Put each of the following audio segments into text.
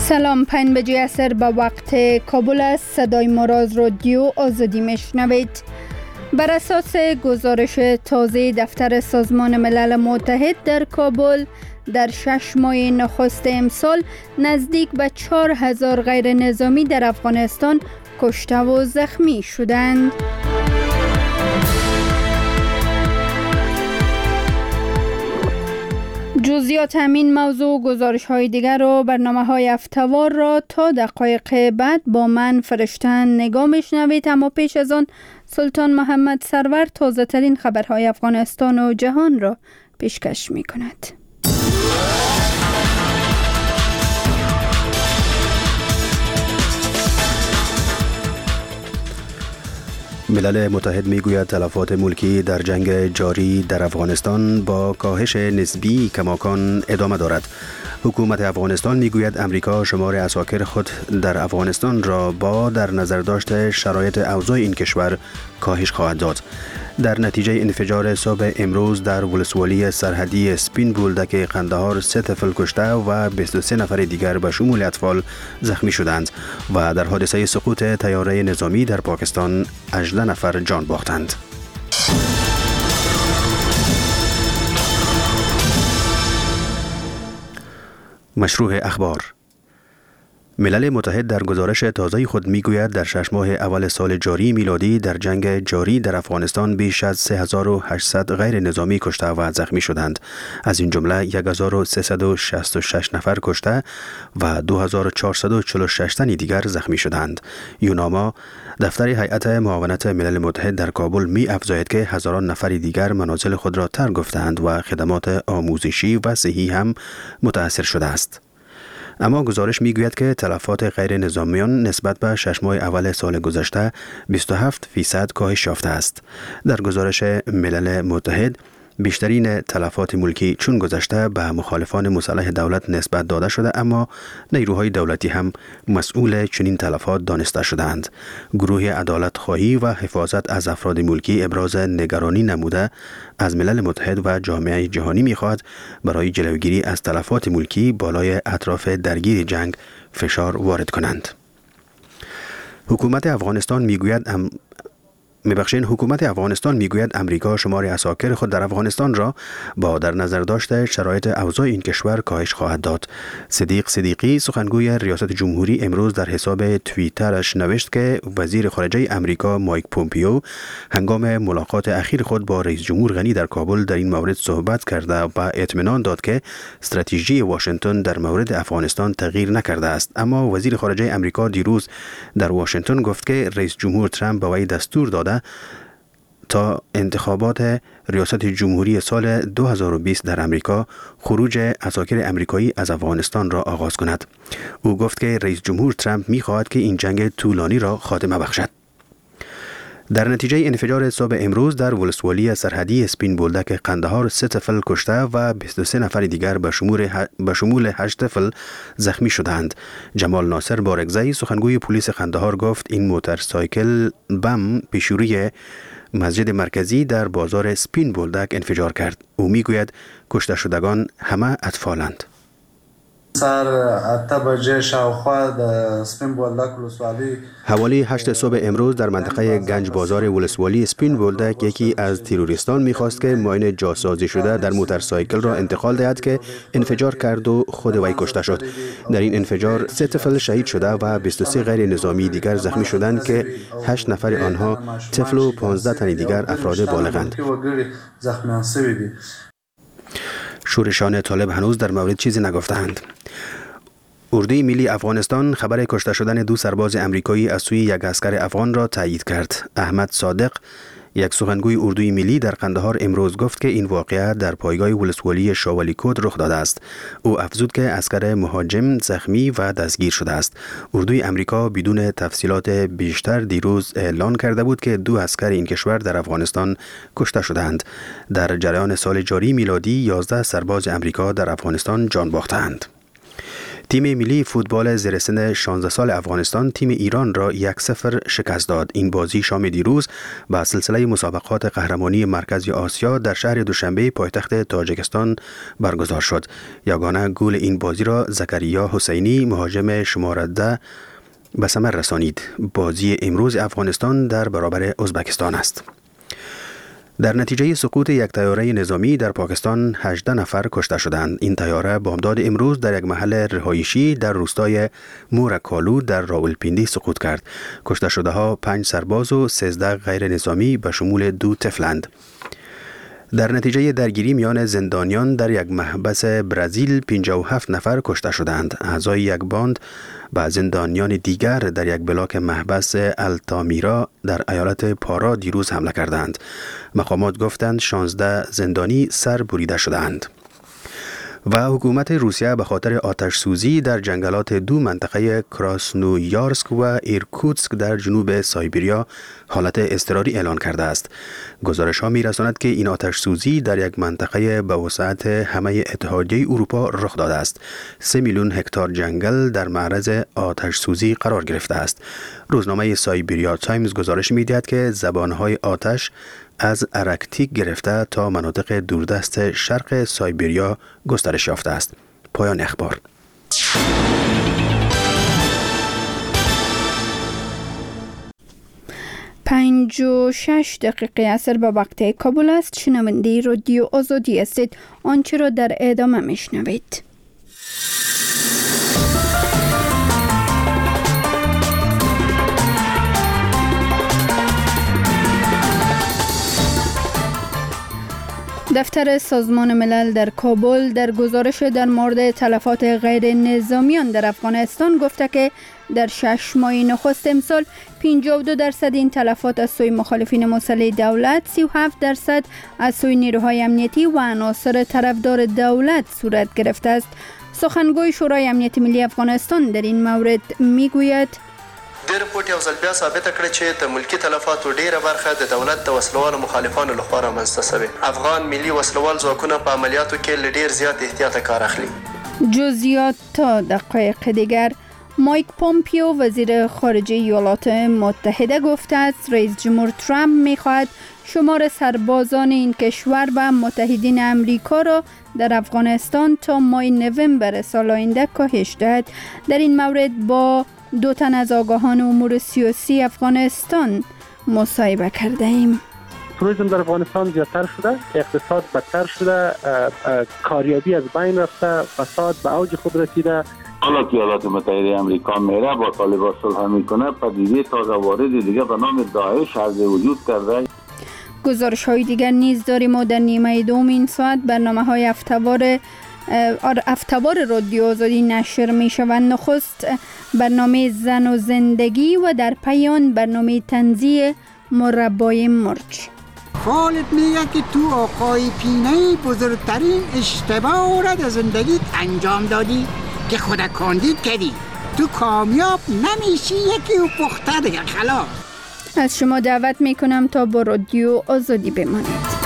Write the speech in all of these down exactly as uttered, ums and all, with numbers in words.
سلام، پنج بجه عصر به وقت کابل است. صدای ما را از رادیو آزادی میشنوید. بر اساس گزارش تازه دفتر سازمان ملل متحد در کابل، در شش ماه نخست امسال نزدیک به چهار هزار غیر نظامی در افغانستان کشته و زخمی شدند. جزئیات همین موضوع و گزارش های دیگر و برنامه های هفته‌وار را تا دقایق بعد با من فرشتن نگاه میشنوید. اما پیش از آن سلطان محمد سرور تازه ترین خبرهای افغانستان و جهان را پیشکش می کند. ملل متحد میگوید تلفات ملکی در جنگ جاری در افغانستان با کاهش نسبی کماکان ادامه دارد. حکومت افغانستان میگوید امریکا شمار عساکر خود در افغانستان را با در نظر داشت شرایط اوضاع این کشور کاهش خواهد داد. در نتیجه انفجار صبح امروز در ولسوالی سرحدی سپین بولدک قندهار سه طفل کشته و بیست و سه نفر دیگر به شمول اطفال زخمی شدند و در حادثه سقوط طیاره نظامی در پاکستان هجده نفر جان باختند. مشروع اخبار. ملل متحد در گزارش تازه خود میگوید در شش ماه اول سال جاری میلادی در جنگ جاری در افغانستان بیش از سه هزار و هشتصد غیر نظامی کشته و زخمی شدند. از این جمله یک هزار و سیصد و شصت و شش نفر کشته و دو هزار و چهارصد و چهل و شش تن دیگر زخمی شدند. یوناما دفتر هیئت معاونت ملل متحد در کابل می افزاید که هزاران نفر دیگر منازل خود را ترک گفتند و خدمات آموزشی و صحی هم متاثر شده است. اما گزارش میگوید که تلفات غیر نظامیان نسبت به شش ماه اول سال گذشته بیست و هفت فیصد کاهش یافته است. در گزارش ملل متحد بیشترین تلفات ملکی چون گذشته به مخالفان مسلح دولت نسبت داده شده، اما نیروهای دولتی هم مسئول چنین تلفات دانسته شدند. گروه عدالت خواهی و حفاظت از افراد ملکی ابراز نگرانی نموده از ملل متحد و جامعه جهانی می‌خواهد برای جلوگیری از تلفات ملکی بالای اطراف درگیر جنگ فشار وارد کنند. حکومت افغانستان میگوید ام میبخشین حکومت افغانستان میگوید امریکا شمار عساکر خود در افغانستان را با در نظر داشت شرایط اوضاع این کشور کاهش خواهد داد. صدیق صدیقی سخنگوی ریاست جمهوری امروز در حساب توییترش نوشت که وزیر خارجه امریکا مایک پومپیو هنگام ملاقات اخیر خود با رئیس جمهور غنی در کابل در این مورد صحبت کرده و اطمینان داد که استراتژی واشنگتن در مورد افغانستان تغییر نکرده است. اما وزیر خارجه امریکا دیروز در واشنگتن گفت که رئیس جمهور ترامپ به وی دستور داده تا انتخابات ریاست جمهوری سال دو هزار و بیست در امریکا خروج عساکر امریکایی از افغانستان را آغاز کند. او گفت که رئیس جمهور ترامپ می‌خواهد که این جنگ طولانی را خاتمه بخشد. در نتیجه انفجار صبح امروز در ولسوالی سرحدی سپین بولدک قندهار سه طفل کشته و بیست و سه نفر دیگر به شمول به شمول هشت طفل زخمی شدند. جمال ناصر بارگزی سخنگوی پلیس قندهار گفت این موتورسایکل بم پیشروی مسجد مرکزی در بازار سپین بولدک انفجار کرد. او میگوید کشته شدگان همه اطفالند. سر اته بجه شاوخوا د سپین بولدک ولسوالی حوالی هشت صبح امروز در منطقه گنج بازار ولسوالی سپین بولدک یکی از تروریستان میخواست که ماین جاسازی شده در موتورسایکل را انتقال دهد که انفجار کرد و خود وی کشته شد. در این انفجار سه طفل شهید شده و بیست و سه غیر نظامی دیگر زخمی شدند که هشت نفر آنها طفل و پانزده تن دیگر افراد بالغند. شورشان طالب هنوز در مورد چیزی نگفتند. اردوی ملی افغانستان خبر کشته شدن دو سرباز امریکایی از سوی یک عسکر افغان را تایید کرد. احمد صادق، یک سخنگوی اردوی ملی در قندهار امروز گفت که این واقعه در پایگاه ولسوالی شاولی کود رخ داده است. او افزود که عسکر مهاجم زخمی و دستگیر شده است. اردوی امریکا بدون تفصیلات بیشتر دیروز اعلان کرده بود که دو عسکر این کشور در افغانستان کشته شدند. در جریان سال جاری میلادی یازده سرباز امریکا در افغانستان جان باختند. تیم ملی فوتبال زیر سن شانزده سال افغانستان تیم ایران را یک صفر شکست داد. این بازی شام دیروز با سلسله مسابقات قهرمانی مرکزی آسیا در شهر دوشنبه پایتخت تاجیکستان برگزار شد. یگانه گل این بازی را زکریا حسینی مهاجم شماره ده به ثمر رسانید. بازی امروز افغانستان در برابر ازبکستان است. در نتیجه سقوط یک طیاره نظامی در پاکستان هجده نفر کشته شدند. این طیاره بامداد امروز در یک محل رهایشی در روستای مورکالو در راولپیندی سقوط کرد. کشته شده ها پنج سرباز و سیزده غیر نظامی به شمول دو طفلند. در نتیجه درگیری میان زندانیان در یک محبس برزیل پنجاه و هفت نفر کشته شدند. اعضای یک باند به زندانیان دیگر در یک بلاک محبس التامیرا در ایالت پارا دیروز حمله کردند. مقامات گفتند شانزده زندانی سر بریده شدند. و حکومت روسیه به خاطر آتش سوزی در جنگلات دو منطقه کراسنویارسک و ایرکوتسک در جنوب سایبریا حالت اضطراری اعلان کرده است. گزارش ها می رساند که این آتش سوزی در یک منطقه به وسعت همه اتحادیه اروپا رخ داده است. سه میلیون هکتار جنگل در معرض آتش سوزی قرار گرفته است. روزنامه سایبریا تایمز گزارش می دهد که زبانهای آتش از ارکتیک گرفته تا مناطق دوردست شرق سایبریا گسترش یافته است. پایان اخبار. پنج و شش دقیقه عصر به وقت کابل است. شنونده رادیو آزادی هستید. آنچه را در ادامه میشنوید. دفتر سازمان ملل در کابل در گزارش در مورد تلفات غیر نظامیان در افغانستان گفته که در شش ماه نخست امسال پنجاه و دو درصد این تلفات از سوی مخالفین مسلح دولت، سی و هفت درصد از سوی نیروهای امنیتی و عناصر طرفدار دولت صورت گرفته است. سخنگوی شورای امنیت ملی افغانستان در این مورد میگوید: د رپورټ یو ځل بیا ثابته کړې چې د ملکی تلفاتو ډیره برخه د دولت د وسلوالو مخالفانو لخوا رامنځته شوې. افغان ملي وسلوال ځواکونه په عملیاتو کې له ډیر زیات احتیاط کار اخلي. جزئیات تا دقایق دیگر. مایک پومپیو وزیر خارجه ایالات متحده گفته است رئیس جمهور ترامپ می‌خواهد شمار سربازان این کشور و متحدین امریکا را در افغانستان تا ماه نوامبر سال آینده کاهش دهد. در این مورد با دو تن از آگاهان امور سیاسی افغانستان مصاحبه کرده ایم. توریسم در افغانستان زیادتر شده، اقتصاد بدتر شده، کاریابی از بین رفته، فساد به اوج خود رسیده. حالا که ایالات متحده آمریکا میره با طالبان صلح میکنه، پدیده تازه وارد دیگه به نام داعش عرض وجود کرده. گزارش های دیگر نیز داریم و در نیمه دوم این ساعت برنامه های افتوار افتوار رادیو آزادی نشر می شوند. نخست برنامه زن و زندگی و در پایان برنامه طنزی مربای مرج. خالد میگه که تو آقای پینه بزرگترین اشتباه را در زندگی انجام دادی که خود کاندید کردی. تو کامیاب نمیشی، یکی و پخته دیگه. خلاص از شما دعوت میکنم تا با رادیو آزادی بمانید.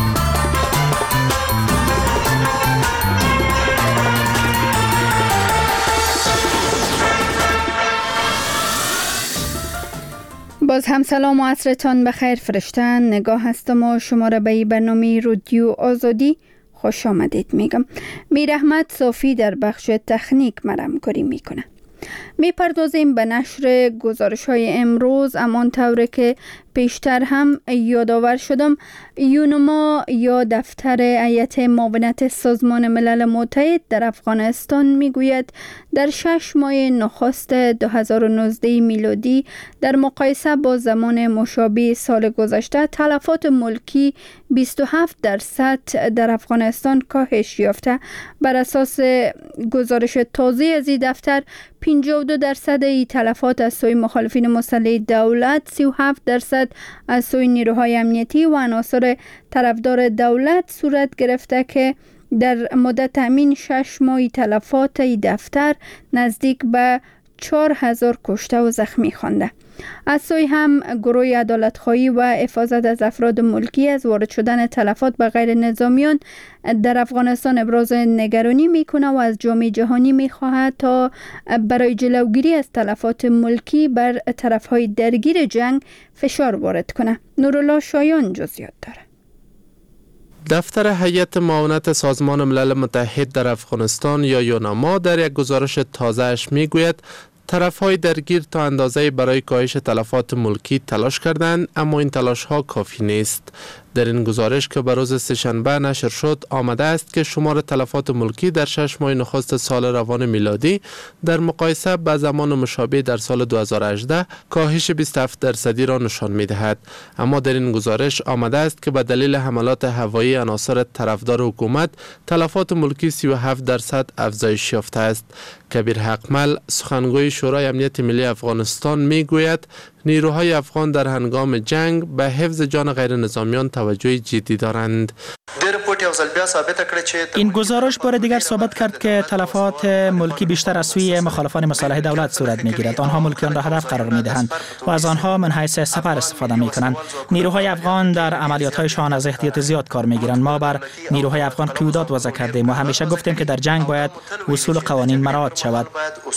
باز هم سلام و عصرتان بخیر فرشتن. نگاه هستم و شما را به این برنامه رادیو آزادی خوش آمدید میگم. میر احمد صافی در بخش تکنیک مرم کاری میکنه. میپردازیم به نشر گزارش های امروز، امان طوره که پیشتر هم یادآور شدم. یونما یا دفتر هیئت معاونت سازمان ملل متحد در افغانستان میگوید در شش ماه نخست دو هزار و نوزده میلادی در مقایسه با زمان مشابه سال گذشته تلفات ملکی بیست و هفت درصد در افغانستان کاهش یافته. بر اساس گزارش تازه از این دفتر پنجاه و دو درصد ای تلفات از سوی مخالفین مسلح دولت، سی و هفت درصد از سوی نیروهای امنیتی و عناصر طرفدار دولت صورت گرفته که در مدت همین شش ماه تلفات ای دفتر نزدیک به چهار هزار کشته و زخمی خوانده. از سوی هم گروه عدالت‌خواهی و حفاظت از افراد ملکی از وارد شدن تلفات به غیر نظامیان در افغانستان ابراز نگرانی میکنه و از جامعه جهانی میخواهد تا برای جلوگیری از تلفات ملکی بر طرفهای درگیر جنگ فشار وارد کنه. نورالله شایان جزئیات داره. دفتر هیئت معاونت سازمان ملل متحد در افغانستان یا یوناما در یک گزارش تازه‌اش میگوید طرف‌های درگیر تا اندازه برای کاهش تلفات ملکی تلاش کردند، اما این تلاش‌ها کافی نیست. در این گزارش که به روز سه‌شنبه نشر شد آمده است که شمار تلفات ملکی در شش ماه نخست سال روان میلادی در مقایسه با زمان مشابه در سال دو هزار و هجده کاهش بیست و هفت درصدی را نشان می‌دهد. اما در این گزارش آمده است که به دلیل حملات هوایی عناصر طرفدار حکومت تلفات ملکی سی و هفت درصد افزایش یافته است. کبیر حقمل سخنگوی شورای امنیت ملی افغانستان میگوید نیروهای افغان در هنگام جنگ به حفظ جان غیر نظامیان توجه جدی دارند. این گزارش بار دیگر ثابت کرد که تلفات ملکی بیشتر از سوی مخالفان مصالح دولت صورت میگیرد. آنها ملکیان را هدف قرار میدهند و از آنها من حیث سپر استفاده میکنند. نیروهای افغان در عملیات‌هایشان از احتیاط زیاد کار میگیرند. ما بر نیروهای افغان قیودات وضع کردیم و همیشه گفتیم که در جنگ باید اصول و قوانین مراعات شود.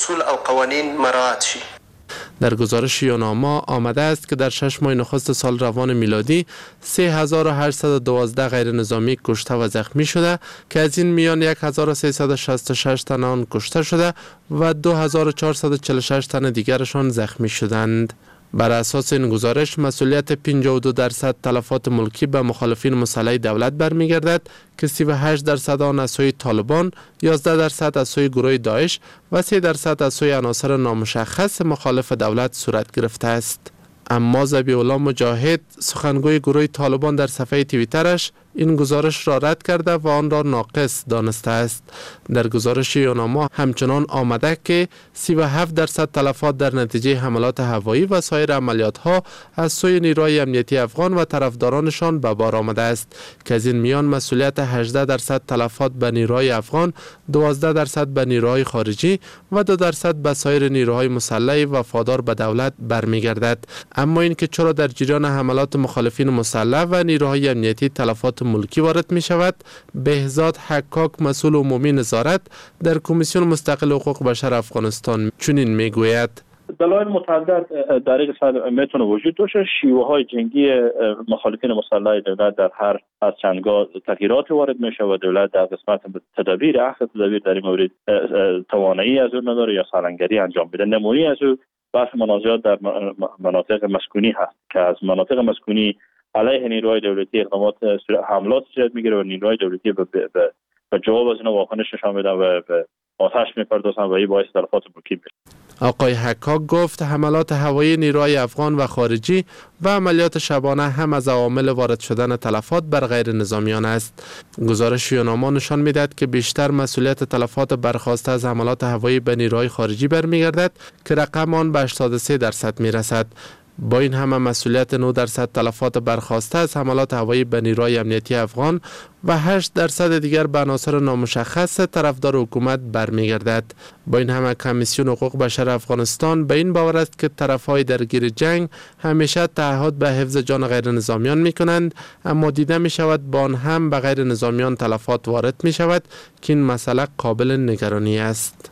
در گزارش یوناما آمده است که در شش ماه نخست سال روان میلادی سه هزار و هشتصد و دوازده غیر نظامی کشته و زخمی شده که از این میان یک هزار و سیصد و شصت و شش تن آن کشته شده و دو هزار و چهارصد و چهل و شش تن دیگرشان زخمی شدند. بر اساس این گزارش مسئولیت پنجاه و دو درصد تلفات ملکی به مخالفین مسلح دولت برمیگردد که سی و هشت درصد آن از سوی طالبان، یازده درصد از سوی گروه داعش و سه درصد از سوی عناصر نامشخص مخالف دولت صورت گرفته است. اما ذبیح الله مجاهد سخنگوی گروه طالبان در صفحه توییترش این گزارش را رد کرده و آن را ناقص دانسته است. در گزارش یوناما همچنان آمده که سی و هفت درصد تلفات در نتیجه حملات هوایی و سایر عملیات ها از سوی نیروهای امنیتی افغان و طرفدارانشان به بار آمده است که از این میان مسئولیت هجده درصد تلفات به نیروهای افغان، دوازده درصد به نیروهای خارجی و دو درصد به سایر نیروهای مسلح وفادار به دولت برمیگردد. اما اینکه چرا در جریان حملات مخالفین مسلح و نیروهای امنیتی تلفات ملکی وارد می شود، بهزاد حکاک مسئول عمومی نظارت در کمیسیون مستقل حقوق بشر افغانستان چنین می گوید: دلایل متعدد در این قسمت میتونه وجود داشته. شیوه های جنگی مخالفین مسلح دولت در هر از چندگاه تغییرات وارد میشه و دولت در قسمت تدابیر اخذ تدابیر در این مورد توانایی از اون نداره یا سالنگری انجام بده. نمونه‌ای از او بحث منازعات در مناطق مسکونی هست که از مناطق مسکونی علیه نیروهای دولتی اقدامات حملات صورت میگیره و نیروهای دولتی به به جواب از اینا واکنش نشان میدن و به آتش میپردازن و این باعث تلفات ملکی میشه. آقای حکاک گفت حملات هوایی نیروهای افغان و خارجی و عملیات شبانه هم از عوامل وارد شدن تلفات بر غیر نظامیان است. گزارش یوناما نشان میدهد که بیشتر مسئولیت تلفات برخاسته از حملات هوایی به نیروهای خارجی برمیگردد که رقم آن به هشتاد و سه درصد میرسد. با این همه مسئولیت نه درصد تلفات برخاسته از حملات هوایی به نیروهای امنیتی افغان و هشت درصد دیگر به عناصر نامشخص طرفدار حکومت برمیگردد. با این همه کمیسیون حقوق بشر افغانستان به این باور است که طرفهای درگیر جنگ همیشه تعهد به حفظ جان غیر نظامیان می کنند، اما دیده می شود با آن هم به غیر نظامیان تلفات وارد می شود که این مسئله قابل نگرانی است.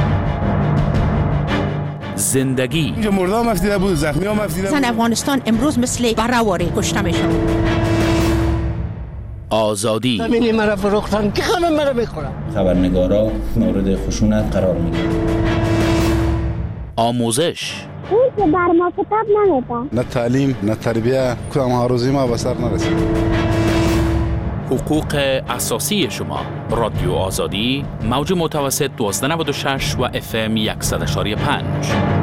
زندگی اینجا مرده هم افتیده بود، زخمی هم افتیده بود. زن افغانستان امروز مثل برهواری کشته میشن. آزادی همینی مرا فروختن که همه مرا میخورن. خبرنگارا مورد خشونت قرار میگیرن. آموزش اون که بر ما کتاب نمیده. نه تعلیم نه تربیه، کدام آرزوی ما به سر نرسید. حقوق اساسی شما. رادیو آزادی موج متوسط دوازده نود و شش و اف ام صد و یک و پنج.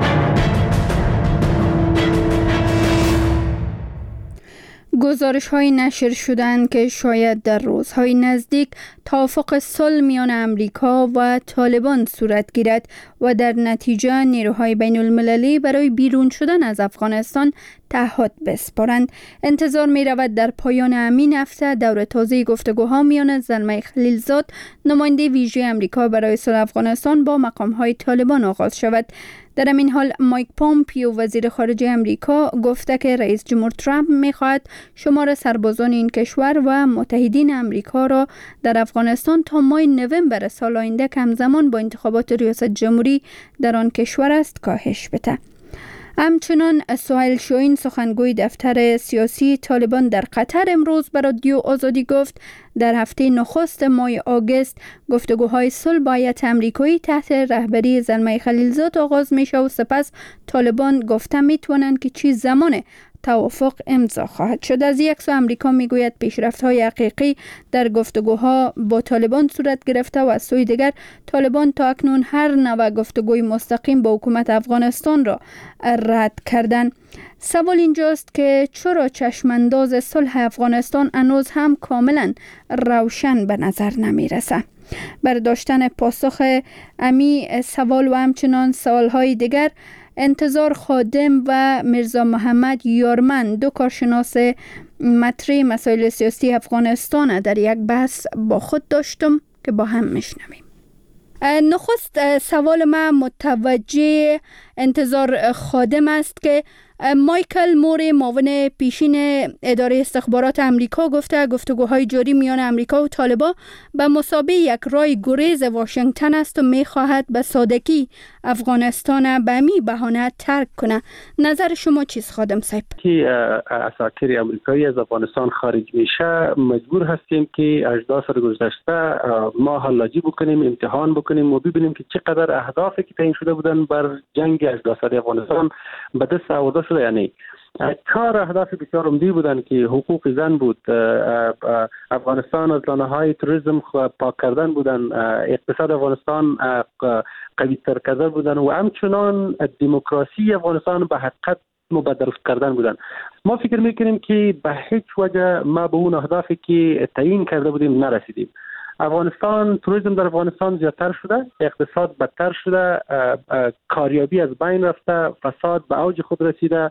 گزارش های نشر شدند که شاید در روزهای نزدیک توافق صلح میان امریکا و طالبان صورت گیرد و در نتیجه نیروهای بین المللی برای بیرون شدن از افغانستان تعهد بسپارند. انتظار می رود در پایان همین هفته دور تازه گفتگوها میان زلمه خلیلزاد نماینده ویژه امریکا برای صلح افغانستان با مقام‌های طالبان آغاز شود. در همین حال مایک پامپیو وزیر خارجه امریکا گفته که رئیس جمهور ترامپ می‌خواهد شمار سربازان این کشور و متحدین امریکا را در افغانستان تا ماه نوامبر سال آینده که همزمان با انتخابات ریاست جمهوری در آن کشور است کاهش بده. همچنان سهیل شاهین سخنگوی دفتر سیاسی طالبان در قطر امروز به رادیو آزادی گفت در هفته نخست ماه آگوست گفتگوهای صلح با هیئت امریکایی تحت رهبری زلمه خلیلزاد آغاز میشه و سپس طالبان گفته میتونن که چی زمان توافق امضا خواهد شد. از یک سو امریکا میگوید پیشرفت‌های حقیقی در گفتگوها با طالبان صورت گرفته و از سوی دیگر طالبان تا اکنون هر نوع گفتگوی مستقیم با حکومت افغانستان را رد کردند. سوال اینجاست که چرا چشمانداز صلح افغانستان هنوز هم کاملا روشن به نظر نمیرسه؟ برداشتن پاسخ امی سوال و همچنان سوالهای دیگر انتظار خادم و میرزا محمد یارمن دو کارشناس مطرح مسائل سیاسی افغانستان در یک بحث با خود داشتم که با هم میشنویم. نخست سوال ما متوجه انتظار خادم است که مایکل مور معاون پیشین اداره استخبارات امریکا گفته گفتگوهای جاری میان امریکا و طالبان به مثابه یک راه گریز واشنگتن است و میخواهد به سادگی افغانستان به می بهانه ترک کنه. نظر شما چیست خادم صاحب؟ که اساطیر امریکایی از افغانستان خارج میشه مجبور هستیم که هجده سال گذشته ما حلاجی بکنیم، امتحان بکنیم و ببینیم که چقدر اهدافی که تعیین شده بودن بر جنگ هجده ساله افغانستان به دست آورده شده یا نه. چهار اهداف بسیار عمده بودن که حقوق زن بود، افغانستان از لانه‌های تروریسم پاک کردن بودن، اقتصاد افغانستان قوی تر کردن بودن و همچنان دموکراسی افغانستان به حقیقت مبادره کردن بودن. ما فکر میکنیم که به هیچ وجه ما به اون اهدافی که تعیین کرده بودیم نرسیدیم. افغانستان تروریسم در افغانستان زیادتر شده، اقتصاد بدتر شده، کاریابی از بین رفته، فساد به اوج خود رسیده،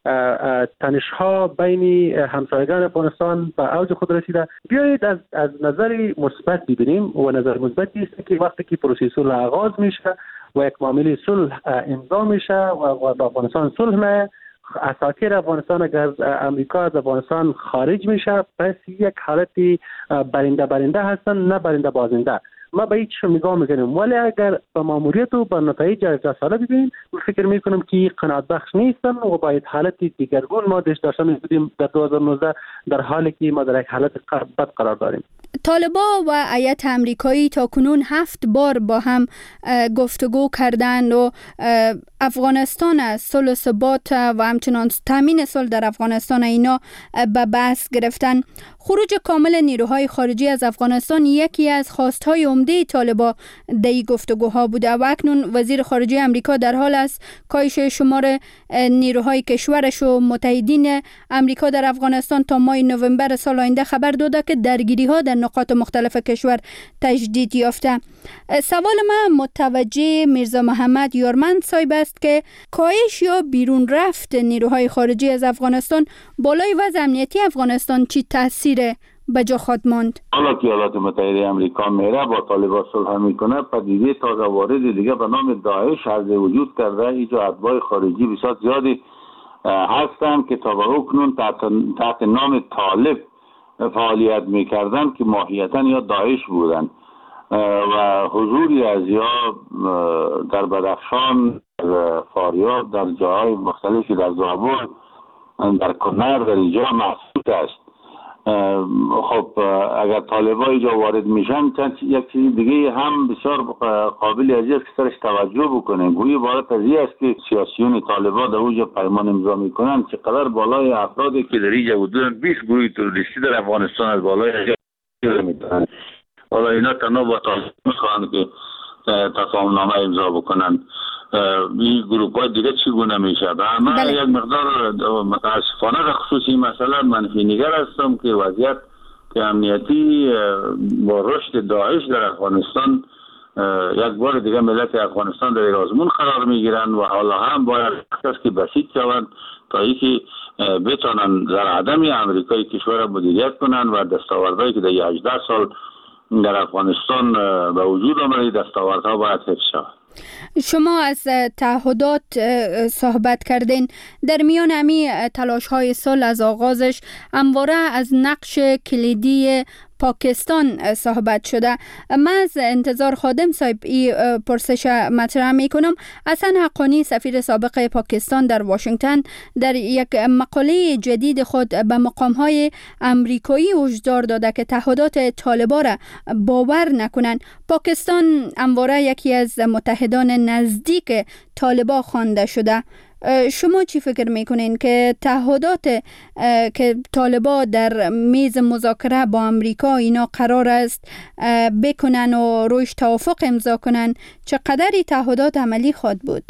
تنش‌ها بین همسایگان افغانستان به اوج خود رسیده. بیایید از از نظر مثبت ببینیم و نظر مثبتی است که وقتی که پروسه صلح آغاز میشه و یک معامله صلح امضا میشه و با افغانستان صلح میشه، اساطیر افغانستان اگر امریکا از افغانستان خارج میشه پس یک حالت برنده برنده هستن نه برنده بازنده. ما به هیچ نگاه میکنیم، ولی اگر به ماموریت و به نتایج هجده ساله ببینیم فکر میکنم که قناعت بخش نیستن و باید حالت دیگرگون ما داشته بودیم در دو هزار و نوزده در حالی که ما در یک حالت بد قرار داریم. طالبان و هیئت امریکایی تا کنون هفت بار با هم گفتگو کردند و افغانستان از صلح و ثبات و همچنان تامین صلح در افغانستان اینا به بحث گرفتن. خروج کامل نیروهای خارجی از افغانستان یکی از خواستهای عمده طالبان در این گفتگوها بوده و اکنون وزیر خارجه امریکا در حال است کاهش شمار نیروهای کشورش و متحدین امریکا در افغانستان تا ماه نوامبر سال آینده خبر داده که درگیری‌ها در نقاط مختلف کشور تجدید یافته. سوال من متوجه میرزا محمد یارمن صاحب است که کاهش یا بیرون رفت نیروهای خارجی از افغانستان بالای وضع امنیتی افغانستان چی تاثیر به جا خواهد ماند؟ حالا که ایالات متحده امریکا میره با طالبان صلح میکنه، پدیده تازه وارد دیگه به نام داعش از وجود کرده. اینجا اتباع خارجی بسیار زیادی هستند که تا به اکنون تحت, تحت نام طالب فعالیت میکردن که ماهیتا یا داعش بودن و حضوری از یا در بدخشان، در فاریاب، در جاهای مختلفی، در زابل، در کنر، در اینجا محسوس است. خب اگر طالبان اینجا وارد میشن یک چیز دیگه هم بسیار قابل ارزش است که سرش توجه بکنیم. گویی عبارت از این است که سیاسیون طالبان در اونجا پیمان امضا میکنن چقدر بالای افرادی که در اینجا بودن بیست گروه تروریستی در افغانستان از بالای اینجا میکنن. حالا اینا تنها با طالبان میخوان که تفاهم نامه امضا بکنن. این گروه های دیگه چگونه میشه؟ من بله. یک مقدار متاسفانه در خصوصی مثلا منفی نگر هستم که وضعیت که امنیتی با رشد داعش در افغانستان یک بار دیگه ملت افغانستان در آزمون قرار میگیرند و حالا هم باید که بسیط شوند تا اینکه بتونن در عدم امریکای کشور مدیریت کنند و دستاوردهایی که در هجده سال در افغانستان به وجود آمده دستاوردها باید حفظ شود. شما از تعهدات صحبت کردین. در میان امی تلاش های صلح از آغازش همواره از نقش کلیدی پاکستان صحبت شده. من از انتظار خادم صاحب ای پرسش مطرح می کنم. حسن حقانی سفیر سابق پاکستان در واشنگتن در یک مقاله جدید خود به مقام های امریکایی هشدار داده که تعهدات طالبان را باور نکنند. پاکستان همواره یکی از متحدان نزدیک طالبان خوانده شده. شما چی فکر میکنین که تعهدات که طالبان در میز مذاکره با امریکا اینا قرار است بکنن و رویش توافق امضا کنن، چقدر تعهدات عملی خواهد بود؟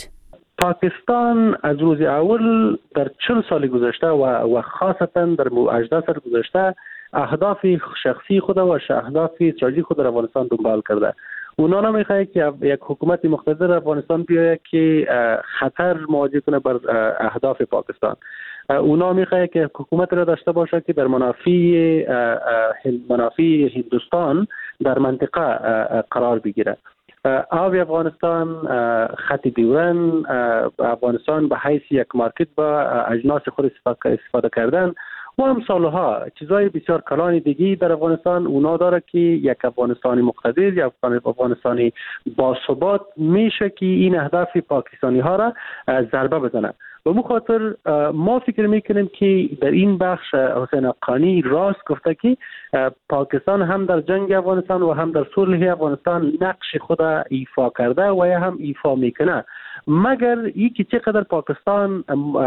پاکستان از روز اول در چهل سال گذشته و و خاصتا در هجده سال گذشته اهداف شخصی خود و اهداف استراتژیک خود در افغانستان دنبال کرده. اونا نمیخواد که یک حکومت مقتدر افغانستان بیاید که خطر مواجه کنه بر اهداف پاکستان. اونا میخواد که حکومت را داشته باشه که در منافع منافع هندوستان در منطقه قرار بگیره. آب افغانستان، خط دیورن افغانستان به حیث یک مارکت با اجناس خود استفاده کردن و امثالها چیزای بسیار کلان دیگی در افغانستان اونا داره که یک افغانستانی مقتدر یا افغانستانی باثبات میشه که این اهداف پاکستانی ها را ضربه بزنه. به مو خاطر ما فکر میکنیم که در این بخش حسین حقانی راست گفته که پاکستان هم در جنگ افغانستان و هم در صلح افغانستان نقش خود ایفا کرده و یا هم ایفا میکنه، مگر این که چقدر پاکستان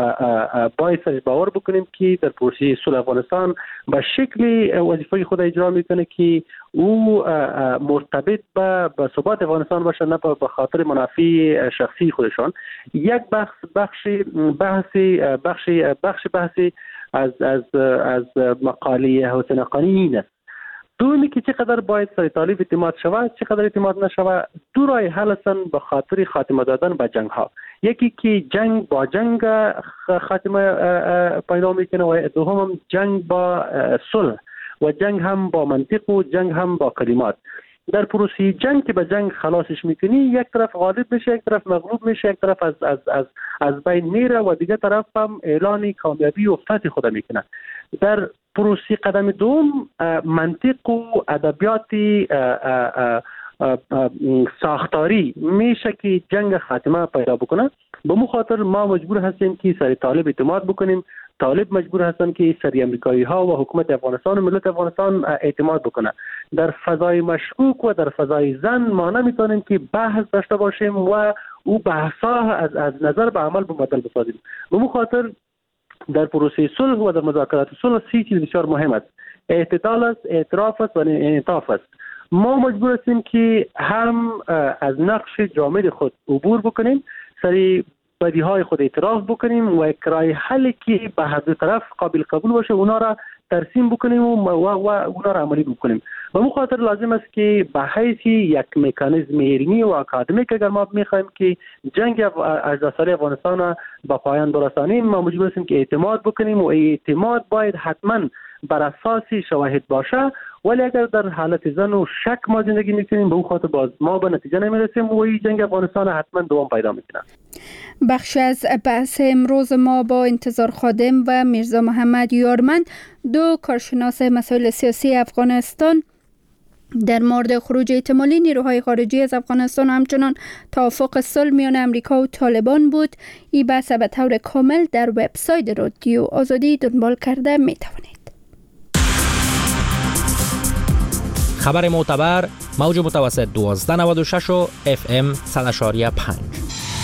باید سرش باور بکنیم که در پروسه صلح افغانستان به شکل وظیفه خود اجرا میکنه که او مرتبط به به ثبات افغانستان باشه، نه به خاطر منافع شخصی خودشان. یک بخش بخش بحثی بخشی بخش بحثی از از از مقاله حسین حقانی این است. دومی که چقدر باید سر طالب اعتماد شود، چقدر اعتماد نشود، دو راه حل هستند به خاطر خاتمه دادن به جنگ ها. یکی که جنگ با جنگ خاتمه پیدا میکنه و دوم جنگ با صلح و جنگ هم با منطق و جنگ هم با کلمات. در پروسه جنگ که به جنگ خلاصش میکنی، یک طرف غالب میشه، یک طرف مغلوب میشه، یک طرف از از از از بین میره و دیگه طرف هم اعلان کامیابی و فتح خود میکنه. در پروسه قدم دوم منطق و ادبیات ساختاری میشه که جنگ خاتمه پیدا بکنه. به مو خاطر ما مجبور هستیم که سر طالب اعتماد بکنیم. طالب مجبور هستن که سری امریکایی ها و حکومت افغانستان و ملت افغانستان اعتماد بکنه. در فضای مشکوک و در فضای زن ما نمیتونیم که بحث داشته باشیم و او بحثا از از نظر به عمل بدل بسازیم. به مو خاطر در پروسه صلح و در مذاکرات صلح سی چیز بسیار مهم است: اعتدال است، اعتراف است و انعطاف است. ما مجبور هستیم که هم از نقش جامد خود عبور بکنیم، سری بدی های خود اعتراف بکنیم و یک راه حل که به هر دو طرف قابل قبول باشه اونا را ترسیم بکنیم و, و, و اونا را عملی بکنیم. و به خاطر لازم است که به حیث یک مکانیزم علمی و اکادمیک اگر ما میخوایم که جنگ هجده ساله افغانستان را به پایان برسانیم، ما مجبور هستیم که اعتماد بکنیم و اعتماد باید حتما بر اساس شواهد باشه. ولی اگر در حالت زن و شک ما زندگی میکنیم، به اون خاطر باز ما به نتیجه نمیرسیم و این جنگ افغانستان حتما دوام پیدا میکنه. بخش از بحث امروز ما با انتظار خادم و میرزا محمد یارمند، دو کارشناس مسائل سیاسی افغانستان، در مورد خروج احتمالی نیروهای خارجی از افغانستان و همچنان توافق صلح میان امریکا و طالبان بود. این بحث به طور کامل در وبسایت رادیو آزادی دنبال کرده میتوانید. خبر معتبر، موج متوسط دوازده نود و شش و اف ام صد و شش و پنج.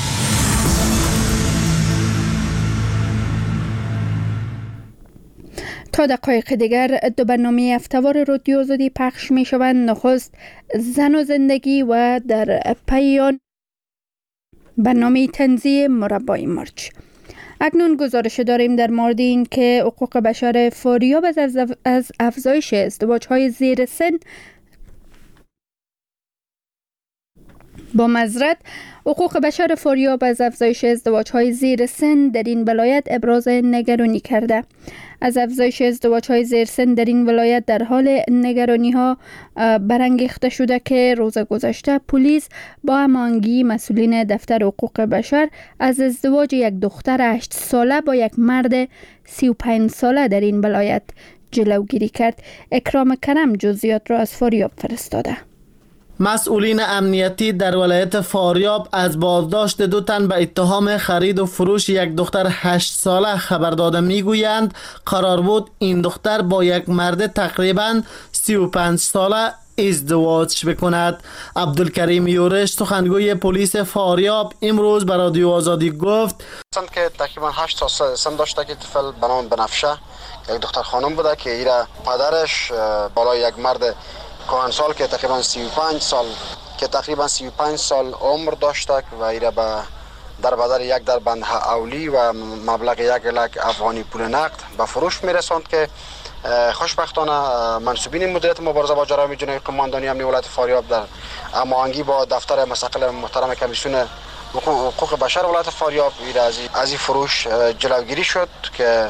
تا دقایق دیگر دو برنامه هفته‌وار رادیو آزادی پخش می شوند. نخست زن و زندگی و در پایان برنامه طنزی مربای مرچ. اکنون گزارش داریم در مورد این که حقوق بشر فاریاب از افزایش ازدواج‌های زیر سن با معذرت، حقوق بشر فاریاب از افزایش ازدواج‌های زیر سن در این ولایت ابراز نگرانی کرده. از افزایش ازدواج‌های زیر سن در این ولایت در حال نگرانی‌ها برانگیخته شده که روز گذشته پلیس با هماهنگی مسئولین دفتر حقوق بشر از ازدواج یک دختر هشت ساله با یک مرد سی و پنج ساله در این ولایت جلوگیری کرد. اکرام کرم جزئیات را از فاریاب فرستاده. مسئولین امنیتی در ولایت فاریاب از بازداشت دو تن به اتهام خرید و فروش یک دختر هشت ساله خبر داده میگویند قرار بود این دختر با یک مرد تقریباً سی و پنج ساله ازدواج بکند. عبدالکریم یورش سخنگوی پلیس فاریاب امروز به رادیو آزادی گفت که تقریبا هشت سال سن داشته که طفل به نام بنفشه یک دختر خانم بوده که ایرا پدرش بالای یک مرد کهن سال که تقریبا سی و پنج سال که تقریبا سی و پنج سال عمر داشته و ایرا به در بدل یک در بند اولی و مبلغ یک لک افغانی پول نقد به فروش میرساند که خوشبختانه منصوبین مدیریت مبارزه با جرایم جنایی قماندانی امنیتی ولایت فاریاب در هماهنگی با دفتر مستقل محترم کمیسیون حقوق بشر ولایت فاریاب از این فروش جلوگیری شد که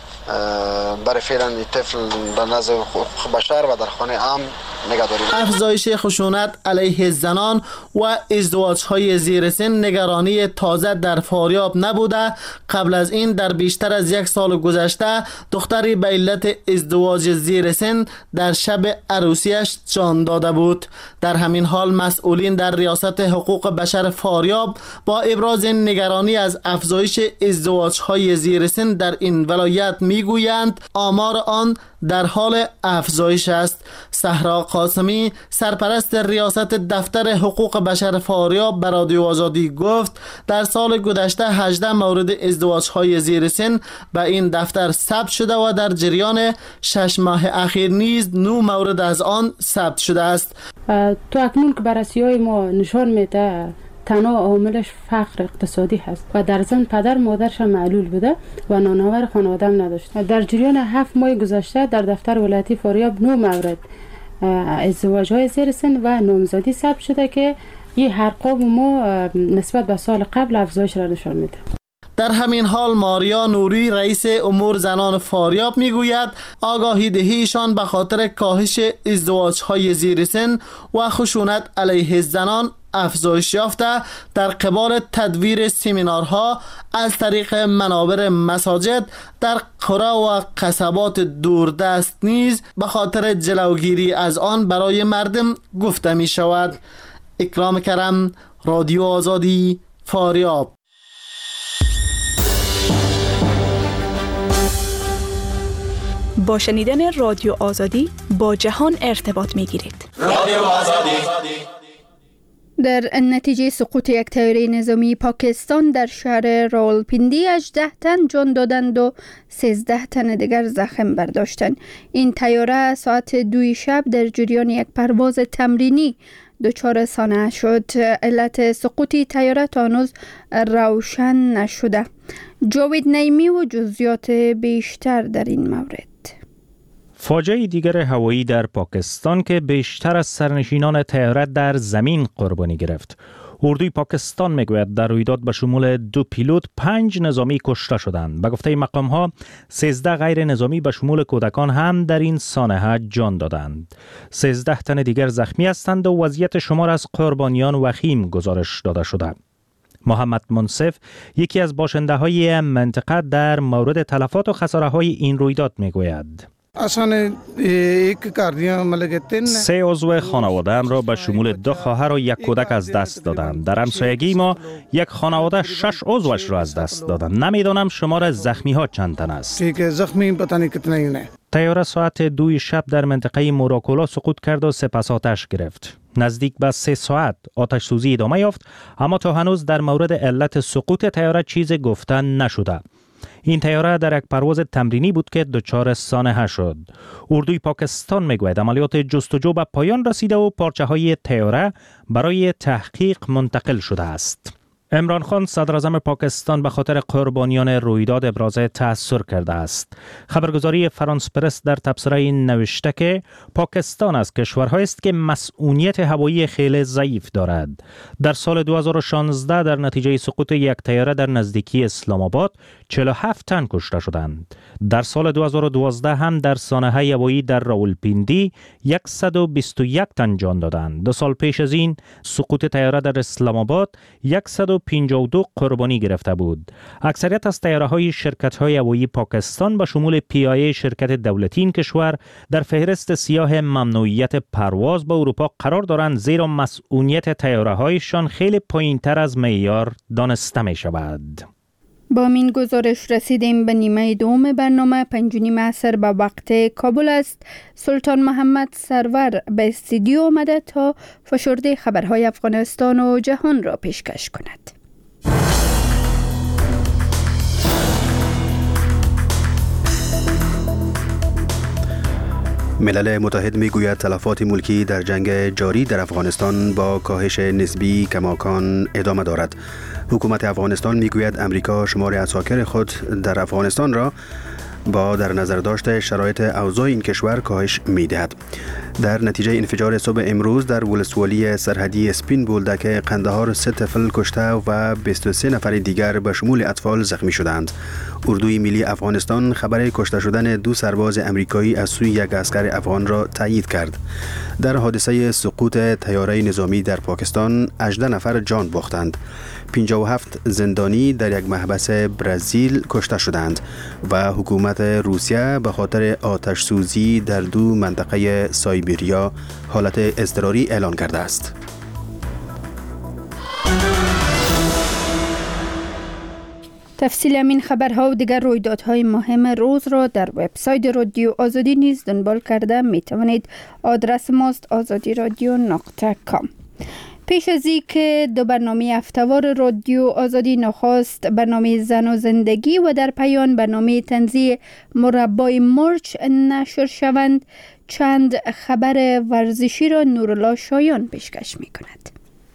برای فعلا طفل در نزد حقوق بشر و در خانه امن نگهداری. افزایش خشونت علیه زنان و ازدواج‌های زیر سن نگرانی تازه در فاریاب نبوده. قبل از این در بیشتر از یک سال گذشته دختری به علت ازدواج زیر سن در شب عروسیش جان داده بود. در همین حال مسئولین در ریاست حقوق بشر فاریاب با ابراز نگرانی از افزایش ازدواج‌های زیر سن در این ولایت میگویند آمار آن در حال افزایش است. صحرا قاسمی سرپرست ریاست دفتر حقوق بشر فاریاب به رادیو آزادی گفت در سال گذشته هجده مورد ازدواج‌های زیر سن به این دفتر ثبت شده و در جریان شش ماه اخیر نیز نه مورد از آن ثبت شده است. تو اکنون که بررسی‌های ما نشان میده تنها عاملش فقر اقتصادی هست و در ضمن پدر مادرش معلول بوده و نانآور خانواده هم نداشت. در جریان هفت ماه گذشته در دفتر ولایتی فاریاب نه مورد ازدواج‌های زیر سن و نامزدی ثبت شده که این ارقام ما نسبت به سال قبل افزایش را نشان میده. در همین حال ماریا نوری رئیس امور زنان فاریاب میگوید آگاهی دهیشان به خاطر کاهش ازدواج‌های زیر سن و خشونت علیه زنان افزایش یافته در قبال تدویر سمینارها از طریق منابر مساجد در قرى و قصبات دوردست نیز به خاطر جلوگیری از آن برای مردم گفته می شود. اکرام کرم، رادیو آزادی، فاریاب. با شنیدن رادیو آزادی با جهان ارتباط می گیرید. رادیو آزادی. در نتیجه سقوط یک طیاره نظامی پاکستان در شهر راولپیندی هجده تن جان دادند و سیزده تن دیگر زخم برداشتند. این طیاره ساعت دوی شب در جریان یک پرواز تمرینی دچار سانحه شد. علت سقوط طیاره تا هنوز روشن نشده. جاوید نعیمی و جزئیات بیشتر در این مورد. فاجعه دیگر هوایی در پاکستان که بیشتر از سرنشینان طیاره در زمین قربانی گرفت. اردوی پاکستان میگوید در رویداد به شمول دو پیلوت پنج نظامی کشته شدند. به گفته مقام ها سیزده غیر نظامی به شمول کودکان هم در این سانحه جان دادند. سیزده تن دیگر زخمی هستند و وضعیت شمار از قربانیان وخیم گزارش داده شده. محمد منصف یکی از باشنده های منطقه در مورد تلفات و خساره های این رویداد میگوید. سه عضو خانواده‌ام را به شمول دو خواهر و یک کودک از دست دادم. در همسایگی ما یک خانواده شش عضوش را از دست دادم. نمیدانم شمار زخمی ها چند تن است. طیاره ساعت دوی شب در منطقه موراکولا سقوط کرد و سپس آتش گرفت. نزدیک به سه ساعت آتش سوزی ادامه یافت، اما تا هنوز در مورد علت سقوط طیاره چیز گفتن نشده. این طیاره در یک پرواز تمرینی بود که دچار سانحه شد. اردوی پاکستان میگوید عملیات جستجو به پایان رسیده و پارچه های طیاره برای تحقیق منتقل شده است. عمران خان صدر اعظم پاکستان به خاطر قربانیان رویداد ابراز تأثر کرده است. خبرگزاری فرانس پرس در تبصره نوشته که پاکستان از کشورهایی است که مسئولیت هوایی خیلی ضعیف دارد. در سال دو هزار و شانزده در نتیجه سقوط یک طیاره در نزدیکی اسلام آباد چهل و هفت تن کشته شدند. در سال دو هزار و دوازده هم در سانحه هوایی در راولپیندی صد و بیست و یک تن جان دادند. دو سال پیش از این سقوط طیاره در اسلام آباد صد و پنجاه و دو قربانی گرفته بود. اکثریت از طیاره‌های شرکت‌های هوایی پاکستان به شمول پی آی ای شرکت دولتی این کشور در فهرست سیاه ممنوعیت پرواز به اروپا قرار دارند، زیرا مسئولیت طیاره‌هایشان خیلی پایین‌تر از معیار دانسته می‌شود. با این گزارش رسیدیم به نیمه دوم برنامه. پنج و نیم عصر به وقت کابل است. سلطان محمد سرور به استودیو آمده تا فشرده خبرهای افغانستان و جهان را پیشکش کند. ملل متحد میگوید تلفات ملکی در جنگ جاری در افغانستان با کاهش نسبی کماکان ادامه دارد. حکومت افغانستان میگوید امریکا شمار اساکر خود در افغانستان را با در نظر داشت شرایط اوضاع این کشور کاهش می‌دهد. در نتیجه انفجار صبح امروز در ولسوالی سرحدی اسپین بولدک قندهار سه طفل کشته و بیست و سه نفر دیگر به شمول اطفال زخمی شدند. اردوی ملی افغانستان خبر کشته شدن دو سرباز امریکایی از سوی یک عسکر افغان را تایید کرد. در حادثه سقوط طیاره نظامی در پاکستان هجده نفر جان باختند. پنجاه و هفت زندانی در یک محبس برزیل کشته شدند و حکومت روسیه به خاطر آتش سوزی در دو منطقه سایبریا حالت اضطراری اعلان کرده است. تفصیل این خبرها و دیگر رویدادهای مهم روز را در وبسایت رادیو آزادی نیز دنبال کرده می توانید. آدرس ماست آزادی رادیو نقطه کام. پیش از این که دو برنامه هفته‌وار رادیو آزادی، نخست برنامه زن و زندگی و در پایان برنامه طنزی مربای مرچ نشر شوند، چند خبر ورزشی را نورالله شایان پیشکش می کند.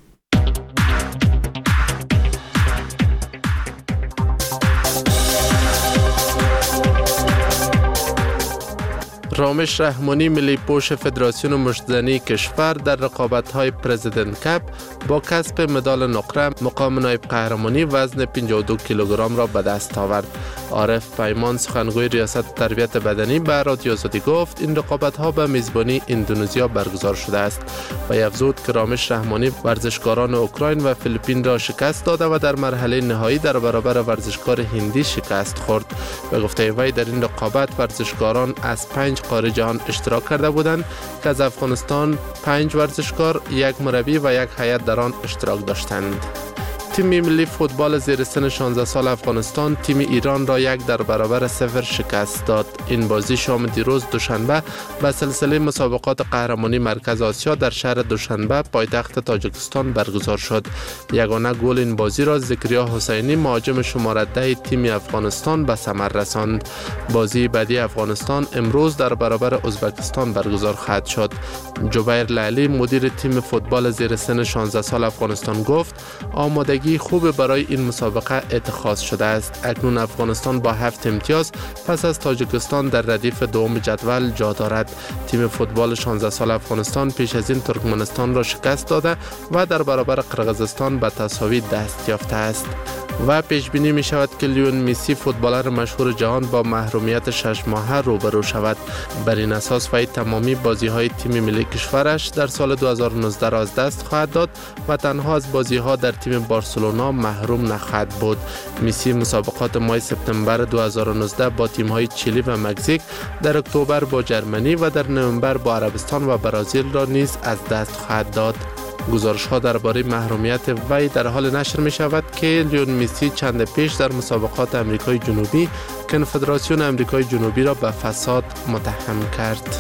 رامش رحمانی ملی پوش فدراسیون مشتزنی کشور در رقابت‌های پرزیدنت کپ با کسب مدال نقره مقام نایب قهرمانی وزن پنجاه و دو کیلوگرم را به دست آورد. عارف پیمان سخنگوی ریاست تربیت بدنی به رادیو آزادی گفت این رقابت‌ها به میزبانی اندونزیا برگزار شده است و افزود که رامش رحمانی ورزشکاران اوکراین و فیلیپین را شکست داده و در مرحله نهایی در برابر ورزشکار هندی شکست خورد. به گفته وی در این رقابت ورزشکاران از پنج قاره جهان اشتراک کرده بودند که از افغانستان پنج ورزشکار، یک مربی و یک هیئت در آن اشتراک داشتند. تیم ملی فوتبال زیر سن شانزده سال افغانستان تیم ایران را یک در برابر صفر شکست داد. این بازی شام دیروز دوشنبه به سلسله مسابقات قهرمانی مرکز آسیا در شهر دوشنبه پایتخت تاجیکستان برگزار شد. یگانه گل این بازی را ذکریا حسینی مهاجم شماره ده تیم افغانستان به ثمر رساند. بازی بعدی افغانستان امروز در برابر ازبکستان برگزار خواهد شد. جبیر لالی مدیر تیم فوتبال زیر سن شانزده سال افغانستان گفت آمادگی خوب برای این مسابقه اتخاذ شده است. اکنون افغانستان با هفت امتیاز پس از تاجیکستان در ردیف دوم جدول جا دارد. تیم فوتبال شانزده سال افغانستان پیش از این ترکمنستان را شکست داده و در برابر قرقیزستان به تساوی دست یافته است. و پیش بینی می شود که لیون مسی فوتبالر مشهور جهان با محرومیت شش ماهه روبرو شود. بر این اساس وی تمامی بازی های تیم ملی کشورش در سال دو هزار و نوزده را از دست خواهد داد و تنها از بازی ها در تیم بارسلونا محروم نخواهد بود. مسی مسابقات ماه سپتامبر دو هزار و نوزده با تیم های چیلی و مکزیک، در اکتبر با جرمنی و در نوامبر با عربستان و برزیل را نیز از دست خواهد داد. گزارش ها درباره محرومیت وی در حال نشر می شود که لیون مسی چند پیش در مسابقات امریکای جنوبی کنفدراسیون امریکای جنوبی را به فساد متهم کرد.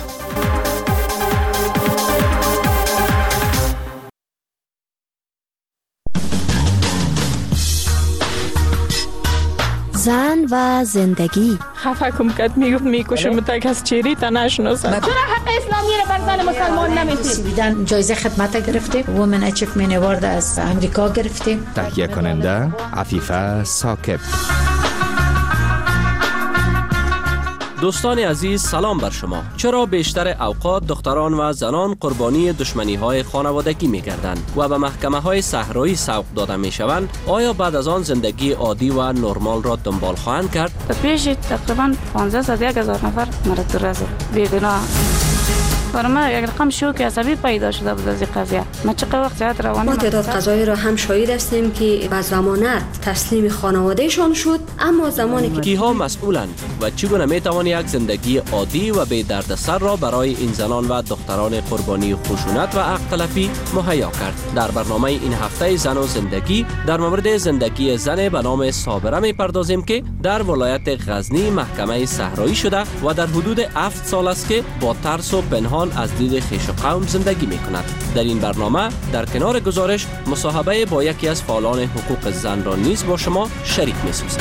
زن و زندگی. خفه کم کد میگفت میکشم تا کس چیری تا نشناسن. چرا حق اسلامی رو بر زن مسلمان نمیدید؟ سویدن جایزه خدمت گرفتیم. وومن اچیومنت اوارد از امریکا گرفتیم. تهیه کننده عفیفه ساکب. دوستان عزیز سلام بر شما. چرا بیشتر اوقات دختران و زنان قربانی دشمنی های خانوادگی می گردند و به محکمه های صحرایی سوق داده می شوند؟ آیا بعد از آن زندگی عادی و نرمال را دنبال خواهند کرد؟ پیش تقریبا پانزده تا یک هزار نفر مرد رزد بیگناه. برای ما یک رقم شوک عصبی پیدا شده بود از این قضیه. ما چقدر وقت جهت روانی ما تعداد قضایی را هم شاهد هستیم که به ضمانت تسلیم خانوادهشان شد، اما زمانی که کیها مسئولند و چگونه می توان یک زندگی عادی و بی دردسر را برای این زنان و دختران قربانی خشونت و حق تلفی مهیا کرد؟ در برنامه این هفته زن و زندگی در مورد زندگی زن به نام صابره می پردازیم که در ولایت غزنی محکمه صحرایی شده و در حدود هفت سال است که با ترس و پنهان از دید خویش و قوم زندگی می کند. در این برنامه در کنار گزارش مصاحبه با یکی از فعالان حقوق زن را نیز با شما شریک می سازم.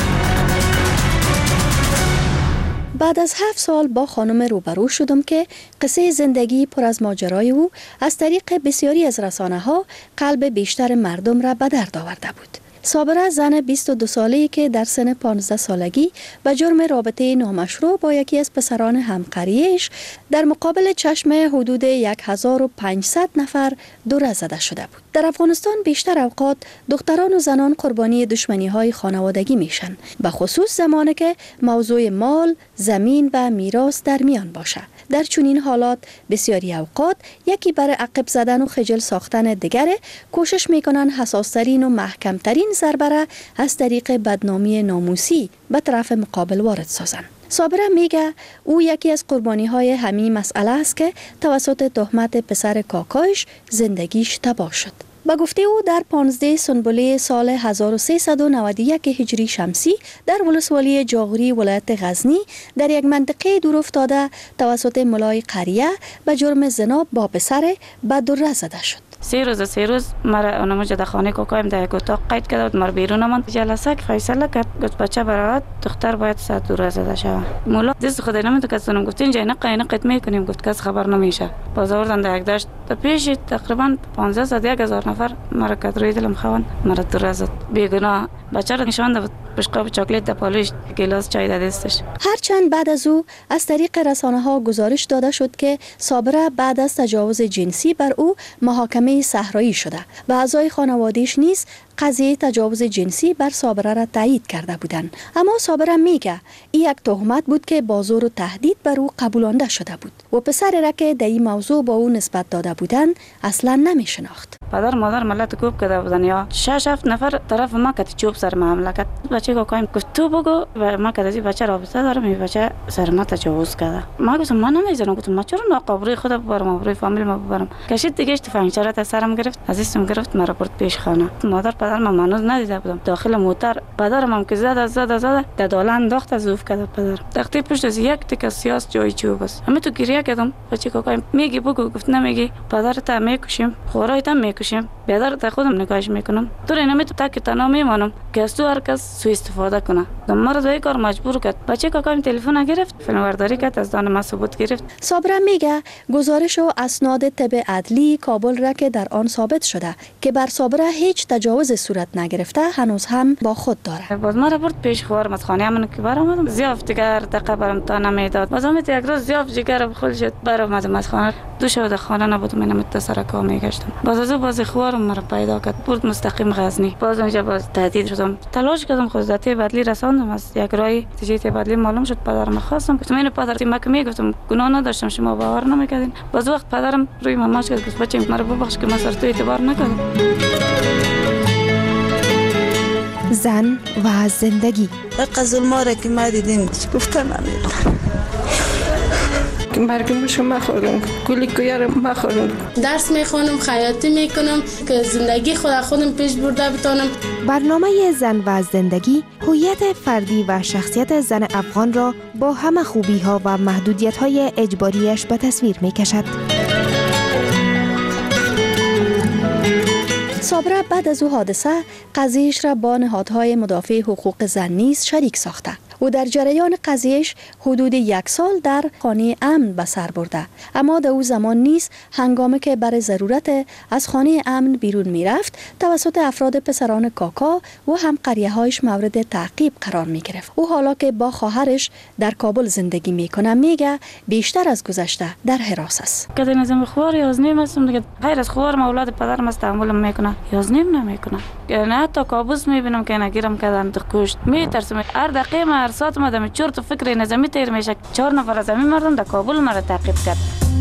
بعد از هفت سال با خانم روبرو شدم که قصه زندگی پر از ماجرای او از طریق بسیاری از رسانه ها قلب بیشتر مردم را به درد آورده بود. صابره زن بیست و دو ساله‌ای که در سن پانزده سالگی به جرم رابطه نامشروع با یکی از پسران همقریش در مقابل چشم حدود هزار و پانصد نفر دوره زده شده بود. در افغانستان بیشتر اوقات دختران و زنان قربانی دشمنی‌های خانوادگی میشن، به خصوص زمانی که موضوع مال، زمین و میراث در میان باشه. در چنین حالات بسیاری اوقات یکی برای عقب زدن و خجل ساختن دیگره کوشش میکنن حساس‌ترین و محکم‌ترین ضربه را از طریق بدنامی ناموسی به طرف مقابل وارد سازن. صابره میگه او یکی از قربانی های همین مسئله است که توسط تهمت پسر کاکایش زندگیش تباه شد. با گفته او در پانزده سنبله سال هزار و سیصد و نود و یک هجری شمسی در ولسوالی جاغوری ولایت غزنی در یک منطقه دور افتاده توسط ملای قریه به جرم زنا با پسر به دره زده شد. سه روز سه روز مرا اونم جدا خانه کوکایم در یک اتاق قید کرده بود. مر بیرون من جلسه که فیصله کرد گفت بچه برات دختر باید صد دور زده شود. مولا دست خدای نمیدونه که سنم گفت اینجا نه قاینه قید میکنیم گفت کس خبر نمیشه. باز آوردن در یک دشت تا پیش تقریبا پانزده تا یک هزار نفر مرا کدروی دلم خوان مرا دور زد. بیگناه بچه را نشوند بود بشقاب چاکلیت در پالوش گلاس چای در دستش. هرچند بعد از او از طریق رسانه ها گزارش داده شد که صابره بعد از تجاوز جنسی بر او محاکمه صحرایی شده و اعضای خانواده‌اش نیز قضیه تجاوز جنسی بر صابره را تایید کرده بودند. اما صابره میگه این یک تهمت بود که با زور و تهدید بر او قبولانده شده بود و پسری را که در این موضوع با او نسبت داده بودند اصلا نمیشناخت. پدر مادر ملت کوب کرده بودن یا شش هفت نفر طرف ما کتی چوب سر ما حمله کرد. بچه کوکایم گفت تو بگو و ما کدی بچه رابطه دارم این بچه سر ما تجاوز کرده. ما گفتم من نمیزنم. گفتم ما چرا ناقابری خود ببرم ابروی فامیل ما ببرم. کشید دیگه تفنگچره تا سرم گرفت عزیزم گرفت مرا برد پیش خانه. مادر پدر من هنوز ندیده بودم. داخل موتر پدرم هم که زد زد زد در داله انداخت از اوف کرد پدر. تختی پشت از یک تیکه سیاس جای چوب است. همه تو گریه کردم. بچه کوکایم میگی بگو. گفت نمیگی. پدرت میکشیم خورایت میکشیم. بیادر خودم نگاهش میکنم. تو اینم تو تک تنها میمانم که از تو هر کس سوء استفاده کنه. دمار دوی کار مجبور کرد. بچه کوکایم تلفن گرفت فیلمبرداری کرد از دان ما ثبوت گرفت. صابره میگه گزارش و اسناد طب عدلی کابل را که در آن ثابت شده که بر صابره هیچ تجاوز صورت نگرفته هنوز هم با خود داره. باز ما را برد پیش خوارم از خانه من که برآمدم زیاف دیگر دقیقه برام تا نمیداد. باز هم یک روز زیاف جگر بخول شد برآمدم از خانه دو شب در خانه نبودم اینم متصل کا میگشتم. باز از باز خوارم مرا پیدا کرد برد مستقیم غزنی. باز اونجا باز تهدید شدم. تلاش کردم خودتی بدلی رساندم از یک رای تجیت بدلی معلوم شد پدرم خواستم گفتم این پدر ما که میگفتم گناه نداشتم شما باور نمیکردین. باز وقت پدرم روی ماماش گفت بچه مرا ببخش که من سر تو اعتبار نکردم. زن و زندگی قزل ماره که ما دیدیم گفتن نمیدونم مرگم شما خوردم گلی کویارم ما خوردم درس میخونم خیاطی میکنم که زندگی خود خودم پیش برده بتونم. برنامه زن و زندگی هویت فردی و شخصیت زن افغان را با همه خوبی ها و محدودیت های اجباریش به تصویر میکشد. صابره بعد از او حادثه قضیهش را با نهادهای مدافع حقوق زن نیز شریک ساخته او در جریان قضیهش حدود یک سال در خانه امن به سر برده، اما در او زمان نیز هنگامی که برای ضرورت از خانه امن بیرون می رفت توسط افراد پسران کاکا و هم قریه‌هایش مورد تعقیب قرار می گرفت. او حالا که با خواهرش در کابل زندگی می کنه میگه بیشتر از گذشته در حراس است. که نظام خوار یازنیم هستم دیگه، غیر از خوار اولاد پدرم است تحملم میکنه، یازنیم نمیکنه. نه حتی کابوس میبینم که نگیرم کردن تو کشت میترسم. هر دقیقه ما هر ساعت ما دم چرت و فکر نظامی تیر میشه. چهار نفر از همین مردم در کابل مرا تعقیب کرد.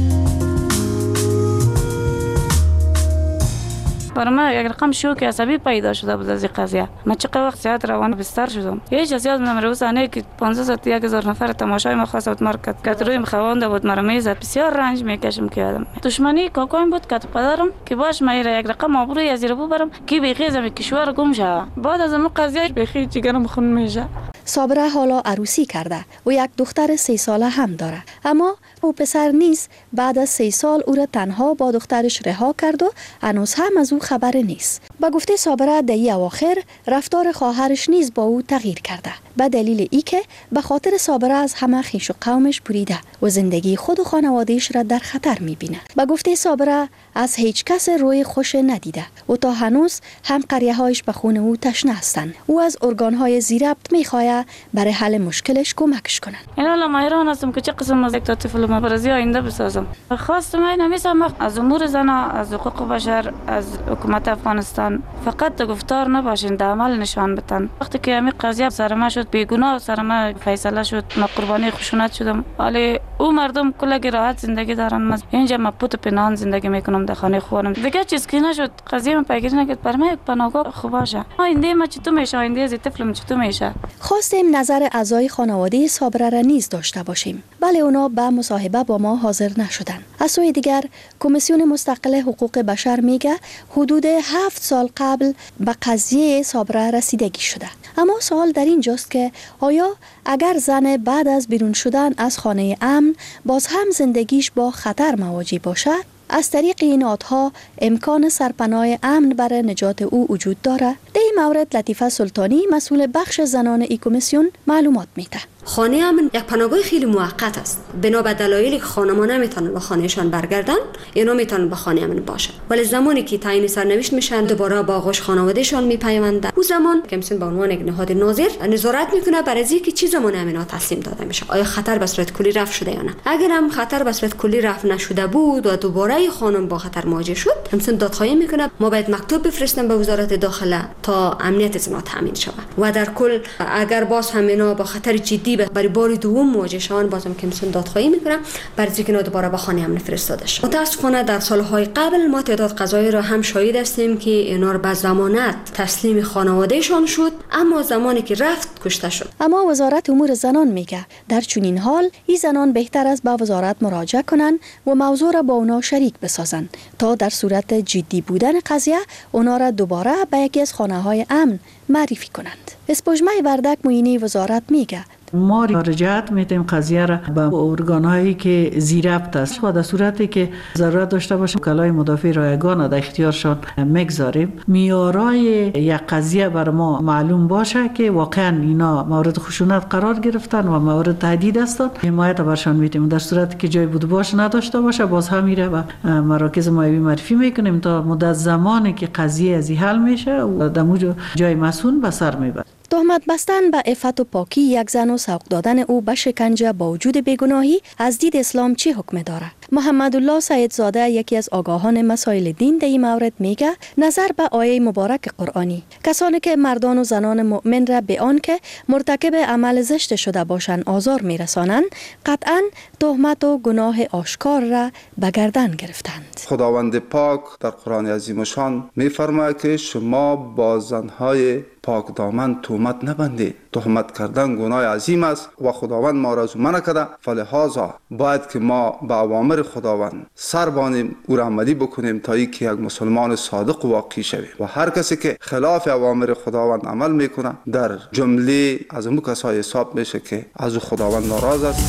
برای من یک رقم شوک عصبی پیدا شده بود از این قضیه. من چقدر وقت ساعت روان بستر شدم. هیچ از یاد نمیاد روزانه که پانزده ساعت یک هزار نفر تماشای ما خواست بود مرکز. که روی مخوانده بود مرا میزد. بسیار رنج میکشم که آدم. دشمنی کاکایم بود که پدرم که باش من یک رقم آبروی از زیر برم که بخی زمین کشور گم شه. بعد از اون قضیه بخی جگرم خون میشه. صابره حالا عروسی کرده و یک دختر سه ساله هم داره، اما او پسر نیست. بعد از سه سال او را تنها با دخترش رها کرد و هنوز هم از او خبری نیست. با گفته صابره در این اواخر رفتار خواهرش نیز با او تغییر کرده، به دلیل ای که به خاطر صابره از همه خویش و قومش بریده و زندگی خود و خانوادهش را در خطر میبینه. با گفته صابره از هیچ کس روی خوش ندیده و تا هنوز هم قریه‌هایش به خون او تشنه هستند. او از ارگان‌های زیربط میخواه برای حل مشکلش کمکش کنن. این حالا ما ایران هستم که چه قسم از یک طفل مبارزی آینده بسازم. خواستم این همیشه از امور زنا، از حقوق بشر، از حکومت افغانستان فقط گفتار نباشین، در عمل نشان بدن. وقتی که همین قضیه سر ما شد، بیگناه سر ما فیصله شد، ما قربانی خشونت شدم. ولی او مردم کلی راحت زندگی دارن. من اینجا ما پوت پنهان زندگی میکنم در خانه خودم. دیگه چیز که نشد قضیه من پیگیری نکرد. برای من یک پناهگاه خوب باشه. آینده ما چطور میشه؟ آینده از طفلم چطور میشه؟ خواستیم نظر اعضای خانواده صابره را نیز داشته باشیم، ولی اونا به مصاحبه با ما حاضر نشدند. از سوی دیگر کمیسیون مستقل حقوق بشر میگه حدود هفت سال قبل به قضیه صابره رسیدگی شده. اما سوال در اینجاست که آیا اگر زن بعد از بیرون شدن از خانه امن باز هم زندگیش با خطر مواجه باشد؟ از طریق این نهادها امکان سرپناه امن برای نجات او وجود دارد؟ در این مورد لطیفه سلطانی مسئول بخش زنان ای کمیسیون معلومات میده. خانه امن یک پناهگاه خیلی موقت است. بنا به دلایلی که خانم‌ها نمیتونن به خانهشان برگردن، اینا میتونن به خانه امن باشن. ولی زمانی که تعیین سرنوشت میشن دوباره با آغوش خانوادهشان میپیوندن، اون زمان کمیسیون به عنوان یک نهاد ناظر نظارت میکنه بر از اینکه چه زمان امنات تسلیم داده میشه. آیا خطر به صورت کلی رفع شده یا نه؟ اگر هم خطر به صورت کلی رفع نشده بود و دوباره خانم با خطر مواجه شد، کمیسیون دادخواهی میکنه ما باید مکتوب بفرستیم به وزارت داخله تا امنیت زنا تامین شود. و در کل اگر باز هم اینا با خطر جدی برای بار دوم مواجه شدن، بازم کمیسیون دادخواهی میکنه برای اینکه اینا دوباره به خانه امن فرستاده شد. متاسفانه در سالهای قبل ما تعداد قضایی را هم شاهد هستیم که اینا را به ضمانت تسلیم خانوادهشان شد، اما زمانی که رفت کشته شد. اما وزارت امور زنان میگه در چنین حال این زنان بهتر است به وزارت مراجعه کنند و موضوع را با اونا شریک بسازند تا در صورت جدی بودن قضیه اونا را دوباره به یکی از خانه‌های امن معرفی کنند. اسپوجمه وردک معینی وزارت میگه ما رجعت میتیم قضیه را به ارگان‌هایی که زیربط است و در صورتی که ضرورت داشته باشیم کلای مدافع رایگان در اختیارشان میگذاریم. میارای یک قضیه بر ما معلوم باشه که واقعا اینا مورد خشونت قرار گرفتن و مورد تهدید هستند، حمایت برشان میتیم. در صورتی که جای بود باش نداشته باشه باز هم میره و مراکز مایوی معرفی میکنیم تا مدت زمانی که قضیه از حل میشه و در جای مسئول به سر میبره. تهمت بستن به عفت و پاکی یک زن و سوق دادن او به شکنجه با وجود بیگناهی از دید اسلام چه حکم داره؟ محمد الله سیدزاده یکی از آگاهان مسائل دین در این مورد میگه نظر به آیه مبارک قرآنی کسانی که مردان و زنان مؤمن را به آن که مرتکب عمل زشت شده باشند آزار میرسانند قطعا تهمت و گناه آشکار را به گردن گرفتند. خداوند پاک در قرآن عظیم شان میفرماید که شما با زنهای پاک دامن تهمت نبندید. تهمت کردن گناه عظیم است و خداوند ما را منع کرده، فلهذا باید که ما به اوامر خداوند سر بانیم او را عملی بکنیم تا اینکه یک مسلمان صادق واقعی شویم. و هر کسی که خلاف اوامر خداوند عمل میکنه در جمله از اون کسای حساب میشه که از خداوند ناراض است.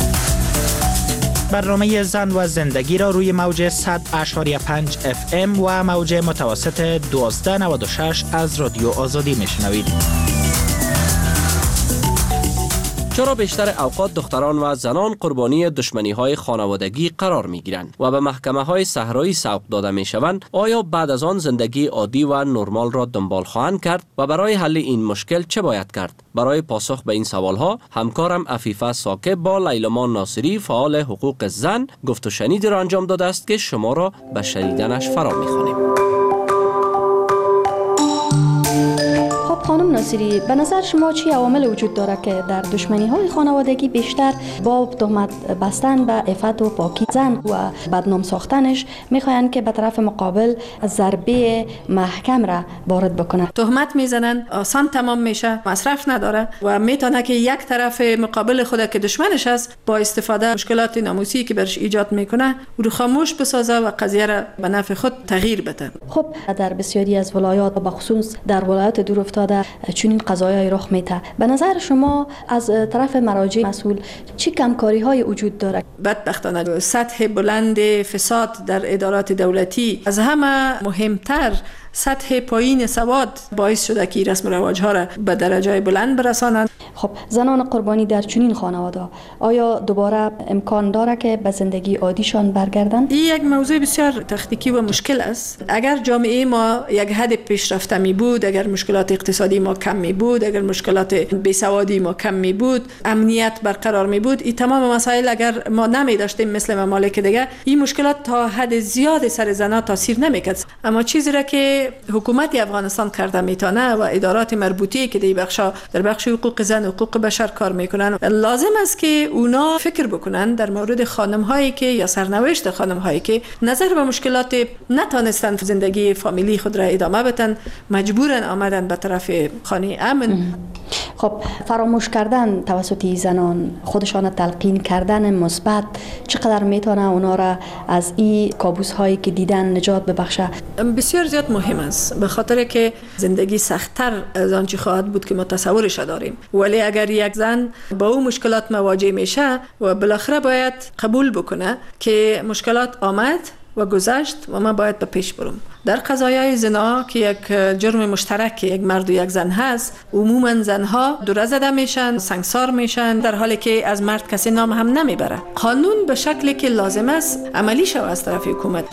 برنامه زن و زندگی را روی موج صد و پنج اف ام و موج متوسط دوازده نود و شش از رادیو آزادی میشنوید. چرا بیشتر اوقات دختران و زنان قربانی دشمنی های خانوادگی قرار می گیرند و به محکمه های صحرایی سوق داده می شوند؟ آیا بعد از آن زندگی عادی و نرمال را دنبال خواهند کرد و برای حل این مشکل چه باید کرد؟ برای پاسخ به این سوال ها همکارم عفیفه ساکب با لیلامان ناصری فعال حقوق زن گفت و شنیدی را انجام داده است که شما را به شنیدنش فرا می خوانیم. خانم ناصری، به نظر شما چی عوامل وجود داره که در دشمنی های خانوادگی بیشتر با تهمت بستن به عفت و پاکی زن و بدنام ساختنش میخواین که به طرف مقابل ضربه محکم را وارد بکنن؟ تهمت میزنن، آسان تمام میشه، مصرف نداره و میتونه که یک طرف مقابل خود که دشمنش است با استفاده مشکلات ناموسی که برش ایجاد میکنه او رو خاموش بسازه و قضیه را به نفع خود تغییر بده. خب در بسیاری از ولایات و بخصوص در ولایات دور افتاده چنین قضایای رخ میده. به نظر شما از طرف مراجع مسئول چه کمکاری های وجود داره؟ بدبختانه سطح بلند فساد در ادارات دولتی از همه مهمتر سطح پایین سواد باعث شده که رسم و رواج ها را به درجه بلند برسانند. خب زنان قربانی در چنین خانواده آیا دوباره امکان داره که به زندگی عادیشان برگردند؟ این یک موضوع بسیار تکنیکی و مشکل است. اگر جامعه ما یک حد پیشرفته می بود، اگر مشکلات اقتصادی ما کم می بود، اگر مشکلات بیسوادی ما کم می بود، امنیت برقرار می بود، این تمام مسائل اگر ما نمی داشتیم مثل ممالک دیگه، این مشکلات تا حد زیاد سر زنان تاثیر نمیکرد. اما چیزی را که حکومت افغانستان کرده میتونه و ادارات مربوطه که در بخش در بخش حقوق زن و حقوق بشر کار میکنن، لازم است که اونا فکر بکنن در مورد خانم هایی که یا سرنوشت خانم هایی که نظر به مشکلات نتونستن زندگی فامیلی خود را ادامه بدن، مجبورن آمدن به طرف خانه امن. خب فراموش کردن توسط زنان، خودشان تلقین کردن مثبت چقدر میتونه اونا را از این کابوس هایی که دیدن نجات ببخشه؟ بسیار زیاد مهم است، به خاطر که زندگی سخت‌تر از آنچه خواهد بود که ما تصورش داریم. ولی اگر یک زن با اون مشکلات مواجه میشه و بالاخره باید قبول بکنه که مشکلات آمد و گذشت و من باید به پیش برم. در قضایای زنا که یک جرم مشترک یک مرد و یک زن هست، عموما زنها دوره زده میشن، سنگسار میشن، در حالی که از مرد کسی نام هم نمیبره. قانون به شکلی که لازم است عملی شود از طرف حکومت.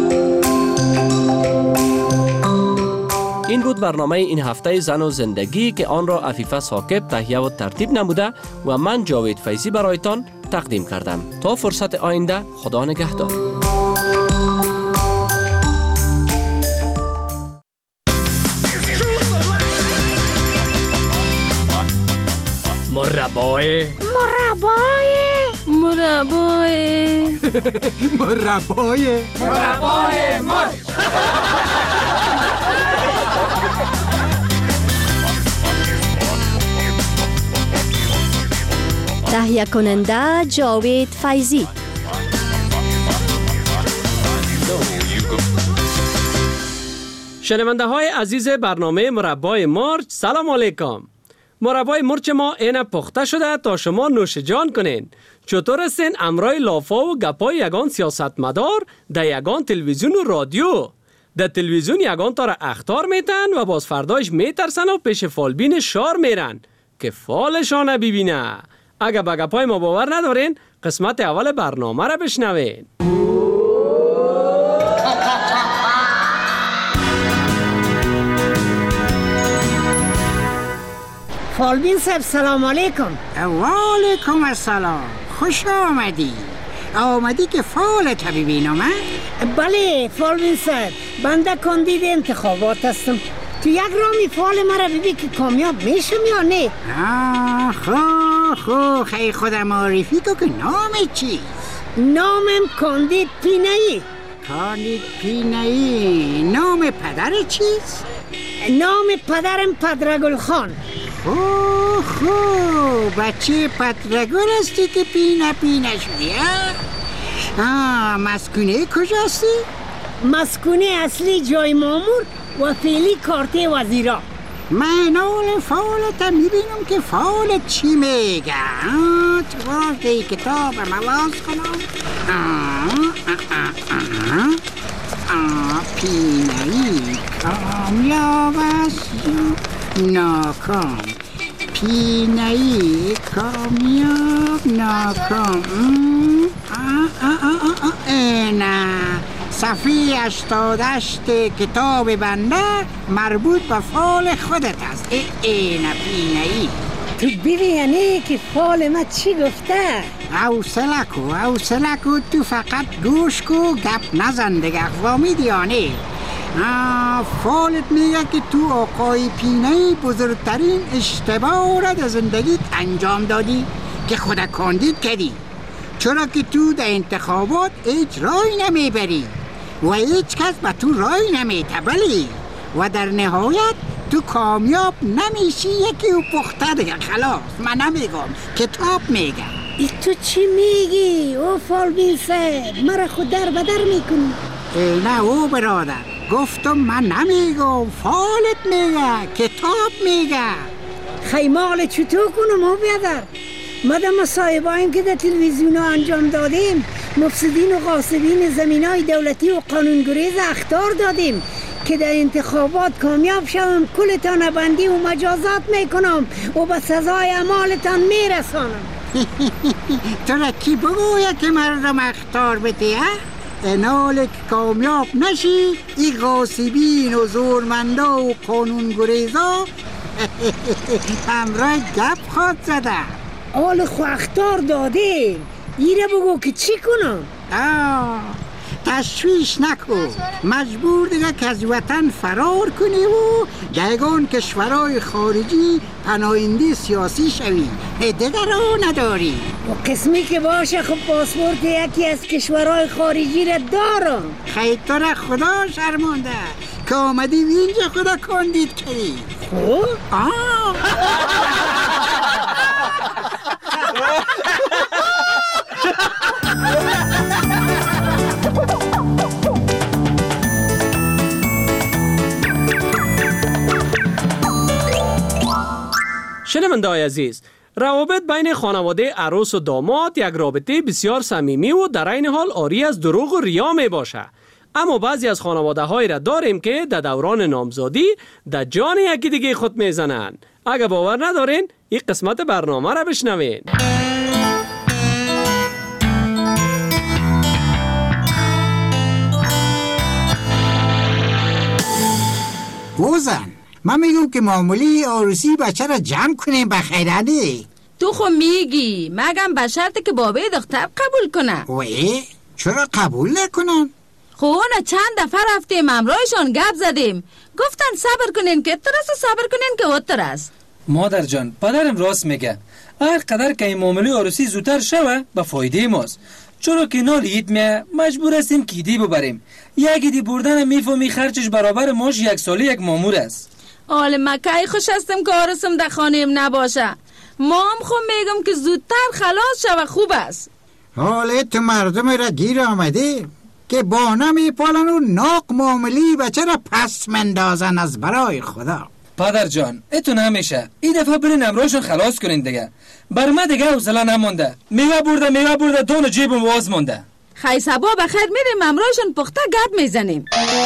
این بود برنامه این هفته زن و زندگی که آن را عفیفه ساکب تهیه و ترتیب نموده و من جاوید فیضی برایتان تقدیم کردم. تا فرصت آینده، خدا نگهدار. مربای مربای مربای مربای مربای مر تهیه کننده جاوید فیضی. شنونده های عزیز برنامه مربای مرچ، سلام علیکم. مربای مرچ ما اینه پخته شده تا شما نوش جان کنین. چطور هستین امرای لافا و گپای یگان سیاستمدار در یگان تلویزیون و رادیو؟ در تلویزیون یگان تا را اخطار میتن و باز فردایش میترسن و پیش فالبین شار میرن که فالشان ببینه. اگه به گپای ما باور ندارین، قسمت اول برنامه را بشنوین. فالبین صاحب سلام علیکم. و علیکم السلام. خوش آمدی. آمدی که فالت ببینم. بله فالبین صاحب، بنده کاندید انتخابات هستم. تو یک رامی فال مرا ببین که کامیاب میشم یا نه؟ آه خو خو خیلی خودم معرفی تو که نامت چیست؟ نامم کاندید پینایی. کاندید پینایی. نام پدر چیست؟ نام پدرم پدرگل خان. اوه خو بچه پدرگل هستی که پینه پینه شدی. آه مسکونه کجاستی؟ مسکونه اصلی جای مامور و فعلی کارت وزیرا. من اول فعالت میبینم که فعالت چی میگه. تو وقتی کتاب مواز کنم. پینایی کامیاب است ناکام. پینایی کامیاب ناکام. نه صفحه هشتاد و هشت کتاب بنده مربوط به فال خودت است. این پینایی تو ببینی که فال ما چی گفته؟ حوصله کو حوصله کو تو فقط گوش کو گپ نزن دیگه. فهمیدی یا نه؟ فالت میگه که تو آقای پینایی بزرگترین اشتباه را در زندگیت انجام دادی که خود کاندید کردی، چرا که تو در انتخابات هیچ رای نمیبری و هیچ کس به تو رای نمیتبلی و در نهایت تو کامیاب نمیشی. یکی او پخته دیگه. خلاص من نمیگم، کتاب میگه. ای تو چی میگی؟ او فالبین سه مرا خود در بدر میکنی. نه او برادر، گفتم من نمیگم، فالت میگه، کتاب میگه. خیمال چطور کنم او بیادر؟ مدام مصاحبه‌ایم که در تلویزیون انجام دادیم مفسدین و غاصبین زمینای دولتی و قانونگریز اخطار دادیم که در انتخابات کامیاب شوم کلتان بندی و مجازات میکنم و به سزای اعمالتان میرسانم. تو را کی بگوید که مردم اخطار بده؟ انال که کامیاب نشی ای غاصبین و زورمندا و قانونگریزا همراه گپ خود زده. آل خو اخطار داده ایره بگو که چی کنم؟ آه تشویش نکو، مجبور دیگه که از وطن فرار کنی و دیگان کشورهای خارجی پناهنده سیاسی شوی. دیگه رو نداری. و قسمی که باشه خب پاسپورت یکی از کشورهای خارجی را دارم. خیلی تو را خدا شرمانده که آمدی اینجا خدا کاندید کردی. خب؟ آه شنونده‌های عزیز، روابط بین خانواده عروس و داماد یک رابطه بسیار صمیمی و در عین حال عاری از دروغ و ریا می باشه. اما بعضی از خانواده هایی را داریم که در دوران نامزادی در جان یکی دیگه خود میزنن. اگه باور ندارین این قسمت برنامه را بشنوین. گوزن من میگم که معمولی عروسی بچه را جمع کنیم بخیرانه. تو خو میگی مگم به شرطی که بابای دختر قبول کنه. وی چرا قبول نکنن؟ خو نه چند دفعه رفتیم امرایشان گپ زدیم گفتن صبر کنین که ترس صبر کنین که وتر است. مادر جان پدرم راست میگه، هر قدر که این معامله عروسی زودتر شوه به فایده ماست، چرا که نال عید میه مجبور هستیم کیدی ببریم. یک دی بردن میفهمی خرچش برابر ماش یک ساله یک مامور است. آل مکای خوش هستم که عروسم در خانه‌ام نباشه. ما هم خو میگم که زودتر خلاص شوه خوب است. حالا تو مردم را گیر آمده که با نمیپالن و ناق معاملی بچه را پس مندازن از برای خدا. پدر جان اتو نمیشه، این دفعه برین امرایشون خلاص کنین دیگه. بر ما دیگه حوصله نمونده، میوه برده میوه برده دون جیبم واز مونده. خی صبا بخیر میریم امرایشون پخته گپ میزنیم.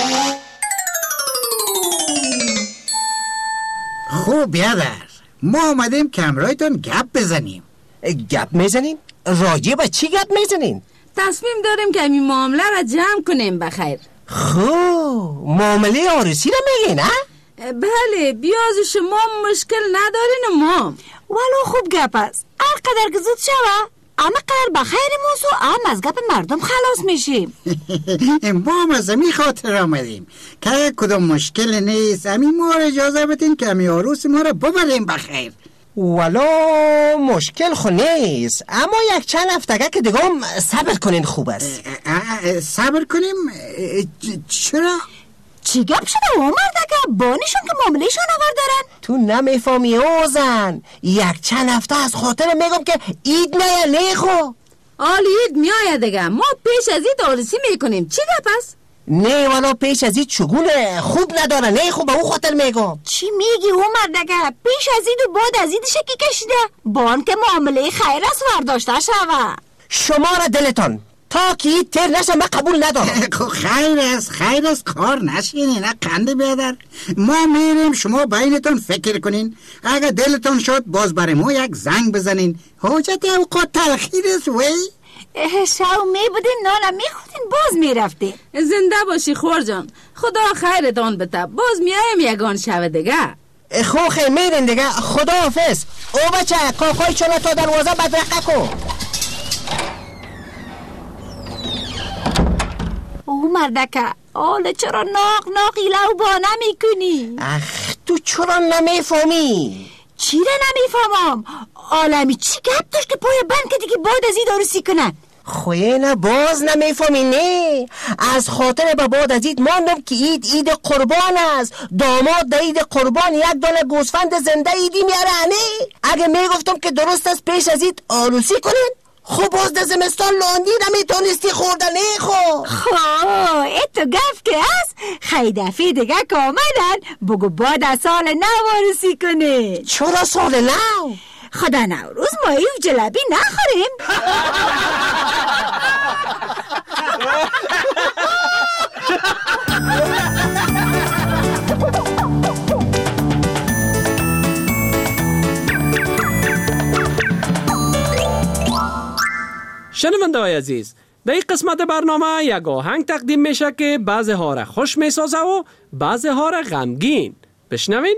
خوب بیادر، ما آمدیم که امرایتون گپ بزنیم. گپ میزنین؟ راجع به چی گپ میزنین؟ تصمیم داریم که این معامله را جمع کنیم بخیر. خب معامله عروسی را میگی نه؟ بله بیاز شما مشکل ندارین ما. ولو خوب گپ است، هر قدر که زود شوه اما قدر بخیر موضوع هم از گپ مردم خلاص میشیم. ما هم از امی خاطر آمدیم که کدام مشکل نیست، امی ما را اجازه بدین که امی عروس ما را ببریم بخیر. ولو مشکل خو نیست، اما یک چند هفتگه که دیگه هم صبر کنین خوب است. صبر کنیم؟ چرا؟ چی گپ شده او مردگه؟ بانیشون که معاملهشون آور دارن؟ تو نمیفهمی اوزن، یک چند هفته از خاطر میگم که اید نه نه خو آل اید میآید دیگه، ما پیش از اید عروسی میکنیم. چی گپ است؟ نه والا پیش از اید چگونه خوب نداره، نه خو به او خاطر میگم. چی میگی او مردگه؟ پیش از اید و بعد از اید شکی کشیده بان که معامله خیر است ورداشته شوه. شما را دلتان تا که تیر نشه من قبول ندارم. خیر است خیر است کار نشینی نه قنده بیادر. ما میریم شما بینتون فکر کنین، اگر دلتون شد باز برای ما یک زنگ بزنین. حاجت اوقات تلخیر است وی. شو می بودین نانم می خودین باز می رفتین. زنده باشی خور جان، خدا خیرتان بده. باز میایم یگان شو دیگه. خوخه میرین دیگه. خدا حافظ. او بچه کاکای چلا تا دروازه بدرقه کن. او مردکه آله چرا ناق ناقی لو با نمی کنی؟ اخ تو چرا نمیفهمی؟ چی را نمیفهمم؟ عالمی چی گپ داشت که پای بند که دیگه بعد از این عروسی کنن؟ خوینه باز نمیفهمی نه؟ از خاطر به بعد از اید ماندم که اید اید قربان است. داماد ده اید قربان یک دانه گوسفند زنده ایدی میاره نه؟ اگه میگفتم که درست است پیش از اید عروسی کنن خب باز ده زمستان لاندی نمیتونستی خوردن نه خب خب ایتو گفت که هست خیلی دفعه دیگه که آمدن بگو بعد از سال نو عروسی کنه. چرا سال نو؟ خدا نوروز ما ایو جلبی نخوریم. شنونده های عزیز، در این قسمت برنامه یک آهنگ تقدیم میشه که بعضی ها را خوش میسازه و بعضی ها را غمگین. بشنوین.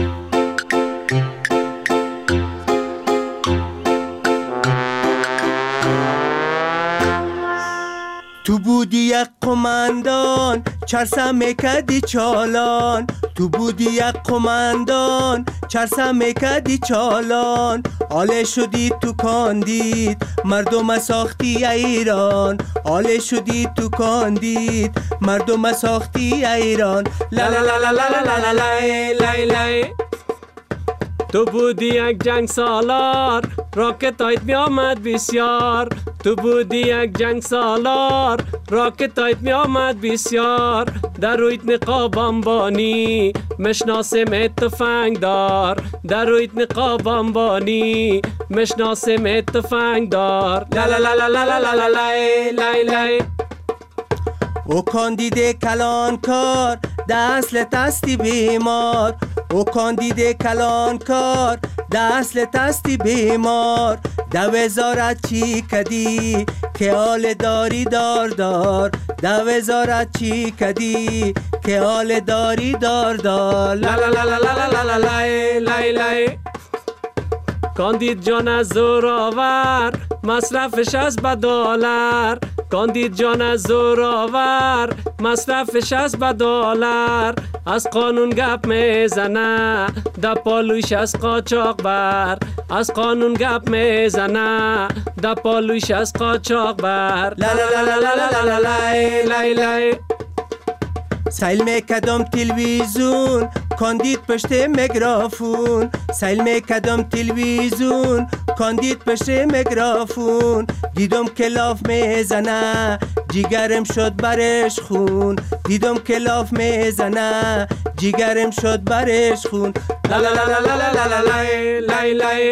تو بودی یک قماندان چرسه میکدی چالان. تو بودی یک قماندان چرسه میکدی چالان. آله شدی تو کاندید مردم ساختی ایران. آله شدی تو کاندید مردم ساختی ایران. لا لا لا لا لا لا لا لا لا. تو بودی یک جنگ سالار راکت هایت می آمد بسیار. تو بودی یک جنگ سالار راکت هایت می آمد بسیار. در رویت نقاب انبانی مشناسم تفنگ دار. در رویت نقاب انبانی مشناسم تفنگ دار. لا لا لا لا لا لا لا لا لا. او کاندیده کلان کار دست تستی بیمار. او کاندیده کلان کار دست تستی بیمار. دو وزارت چی کدی که آل داری دار دار. دو وزارت چی کدی که آل داری دار دار. لا لا لا لا لا لا لا لا لا. کاندید جان از زورآور مصرفش از به دلار. کاندید جان از زورآور مصرفش از به دلار. از قانون گپ میزنه در پالویش از قاچاق بر. از قانون گپ میزنه در پالویش از قاچاق بر. لا لا لا لا لا لا لا لا لا. سیل میکدم تلویزیون کاندید پشت میکروفون. سیل میکدم تلویزیون کاندید پشت میکروفون. دیدم که لاف میزنه جیگرم شد برش خون. دیدم که لاف میزنه جیگرم شد برش خون. لا لا لا لا لا لا لا لا لا.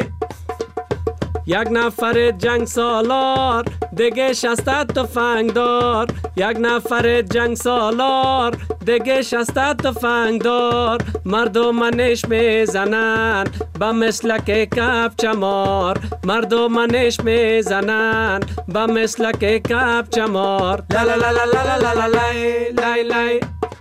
یک نفر جنگ سالار دیگه شستت تفنگ دار. یک نفر جنگ سالار دیگه شستت تفنگ دار. مردم منش میزنن با مسلک کپ چمار. مردم منش میزنن با مسلک کپ چمار. لا لا لا لا لا لا لا لا لا.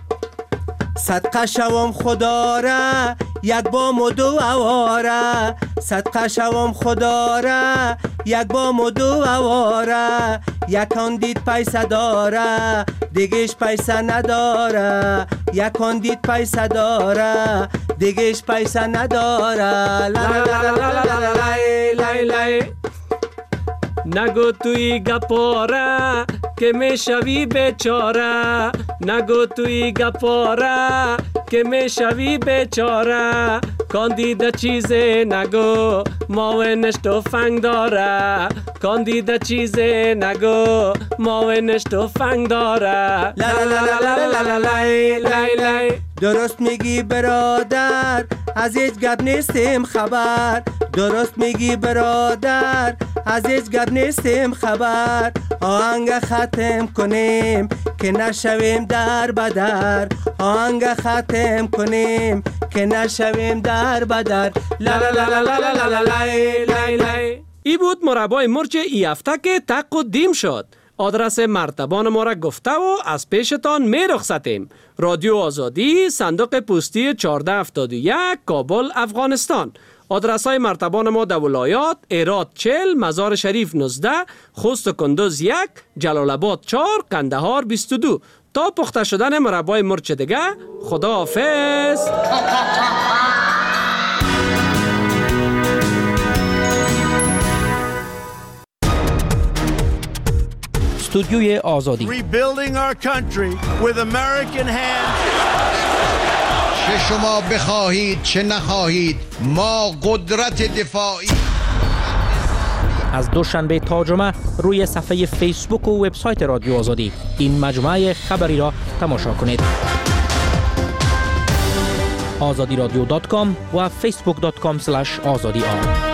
صدقه شوم خدا را یک با مدو اواره. صدقه شوم خدا را یک با مدو اواره. یکان دید پیسه داره دیگهش پیسه نداره. یکان دید پیسه داره دیگهش پیسه نداره. لا لا لا لا لا لا لا. نگو توی گپاره که میشوی بیچاره. نگو توی گپاره که میشوی بیچاره. کاندیده چیزی نگو ماونش تفنگ داره. کاندیده چیزی نگو ماونش تفنگ داره. لا لا لا لا لا لا لا لا. درست میگی برادر از هیچ گپ نیستیم خبر. درست میگی برادر از هیچ گپ نیستیم خبر. آهنگ آهنگ ختم کنیم که نشویم در بدر، آهنگ ختم کنیم که نشویم در بدر. لا لا لا لا لا لا لا لا لا. ای بود مربای مرچ ای هفته که تق و دیم شد. آدرس مرتبان ما را گفته و از پیشتان می رخصتیم. رادیو آزادی، صندوق پستی چهارده هفتاد و یک، کابل، افغانستان. آدرس های مرتبان ما در ولایات: هرات چهل، مزار شریف نوزده، خوست و کندوز یک، جلال آباد چهار، قندهار بیست و دو. تا پخته شدن مربای مرچ دیگه، خدا حافظ. استودیوی آزادی. Rebuilding our country with American hands. چه شما بخواهید چه نخواهید ما قدرت دفاعی. از دوشنبه تا جمعه روی صفحه فیسبوک و وبسایت رادیو آزادی این مجموعه خبری را تماشا کنید. آزادی رادیو دات کام و فیسبوک دات کام اسلش آزادی آر.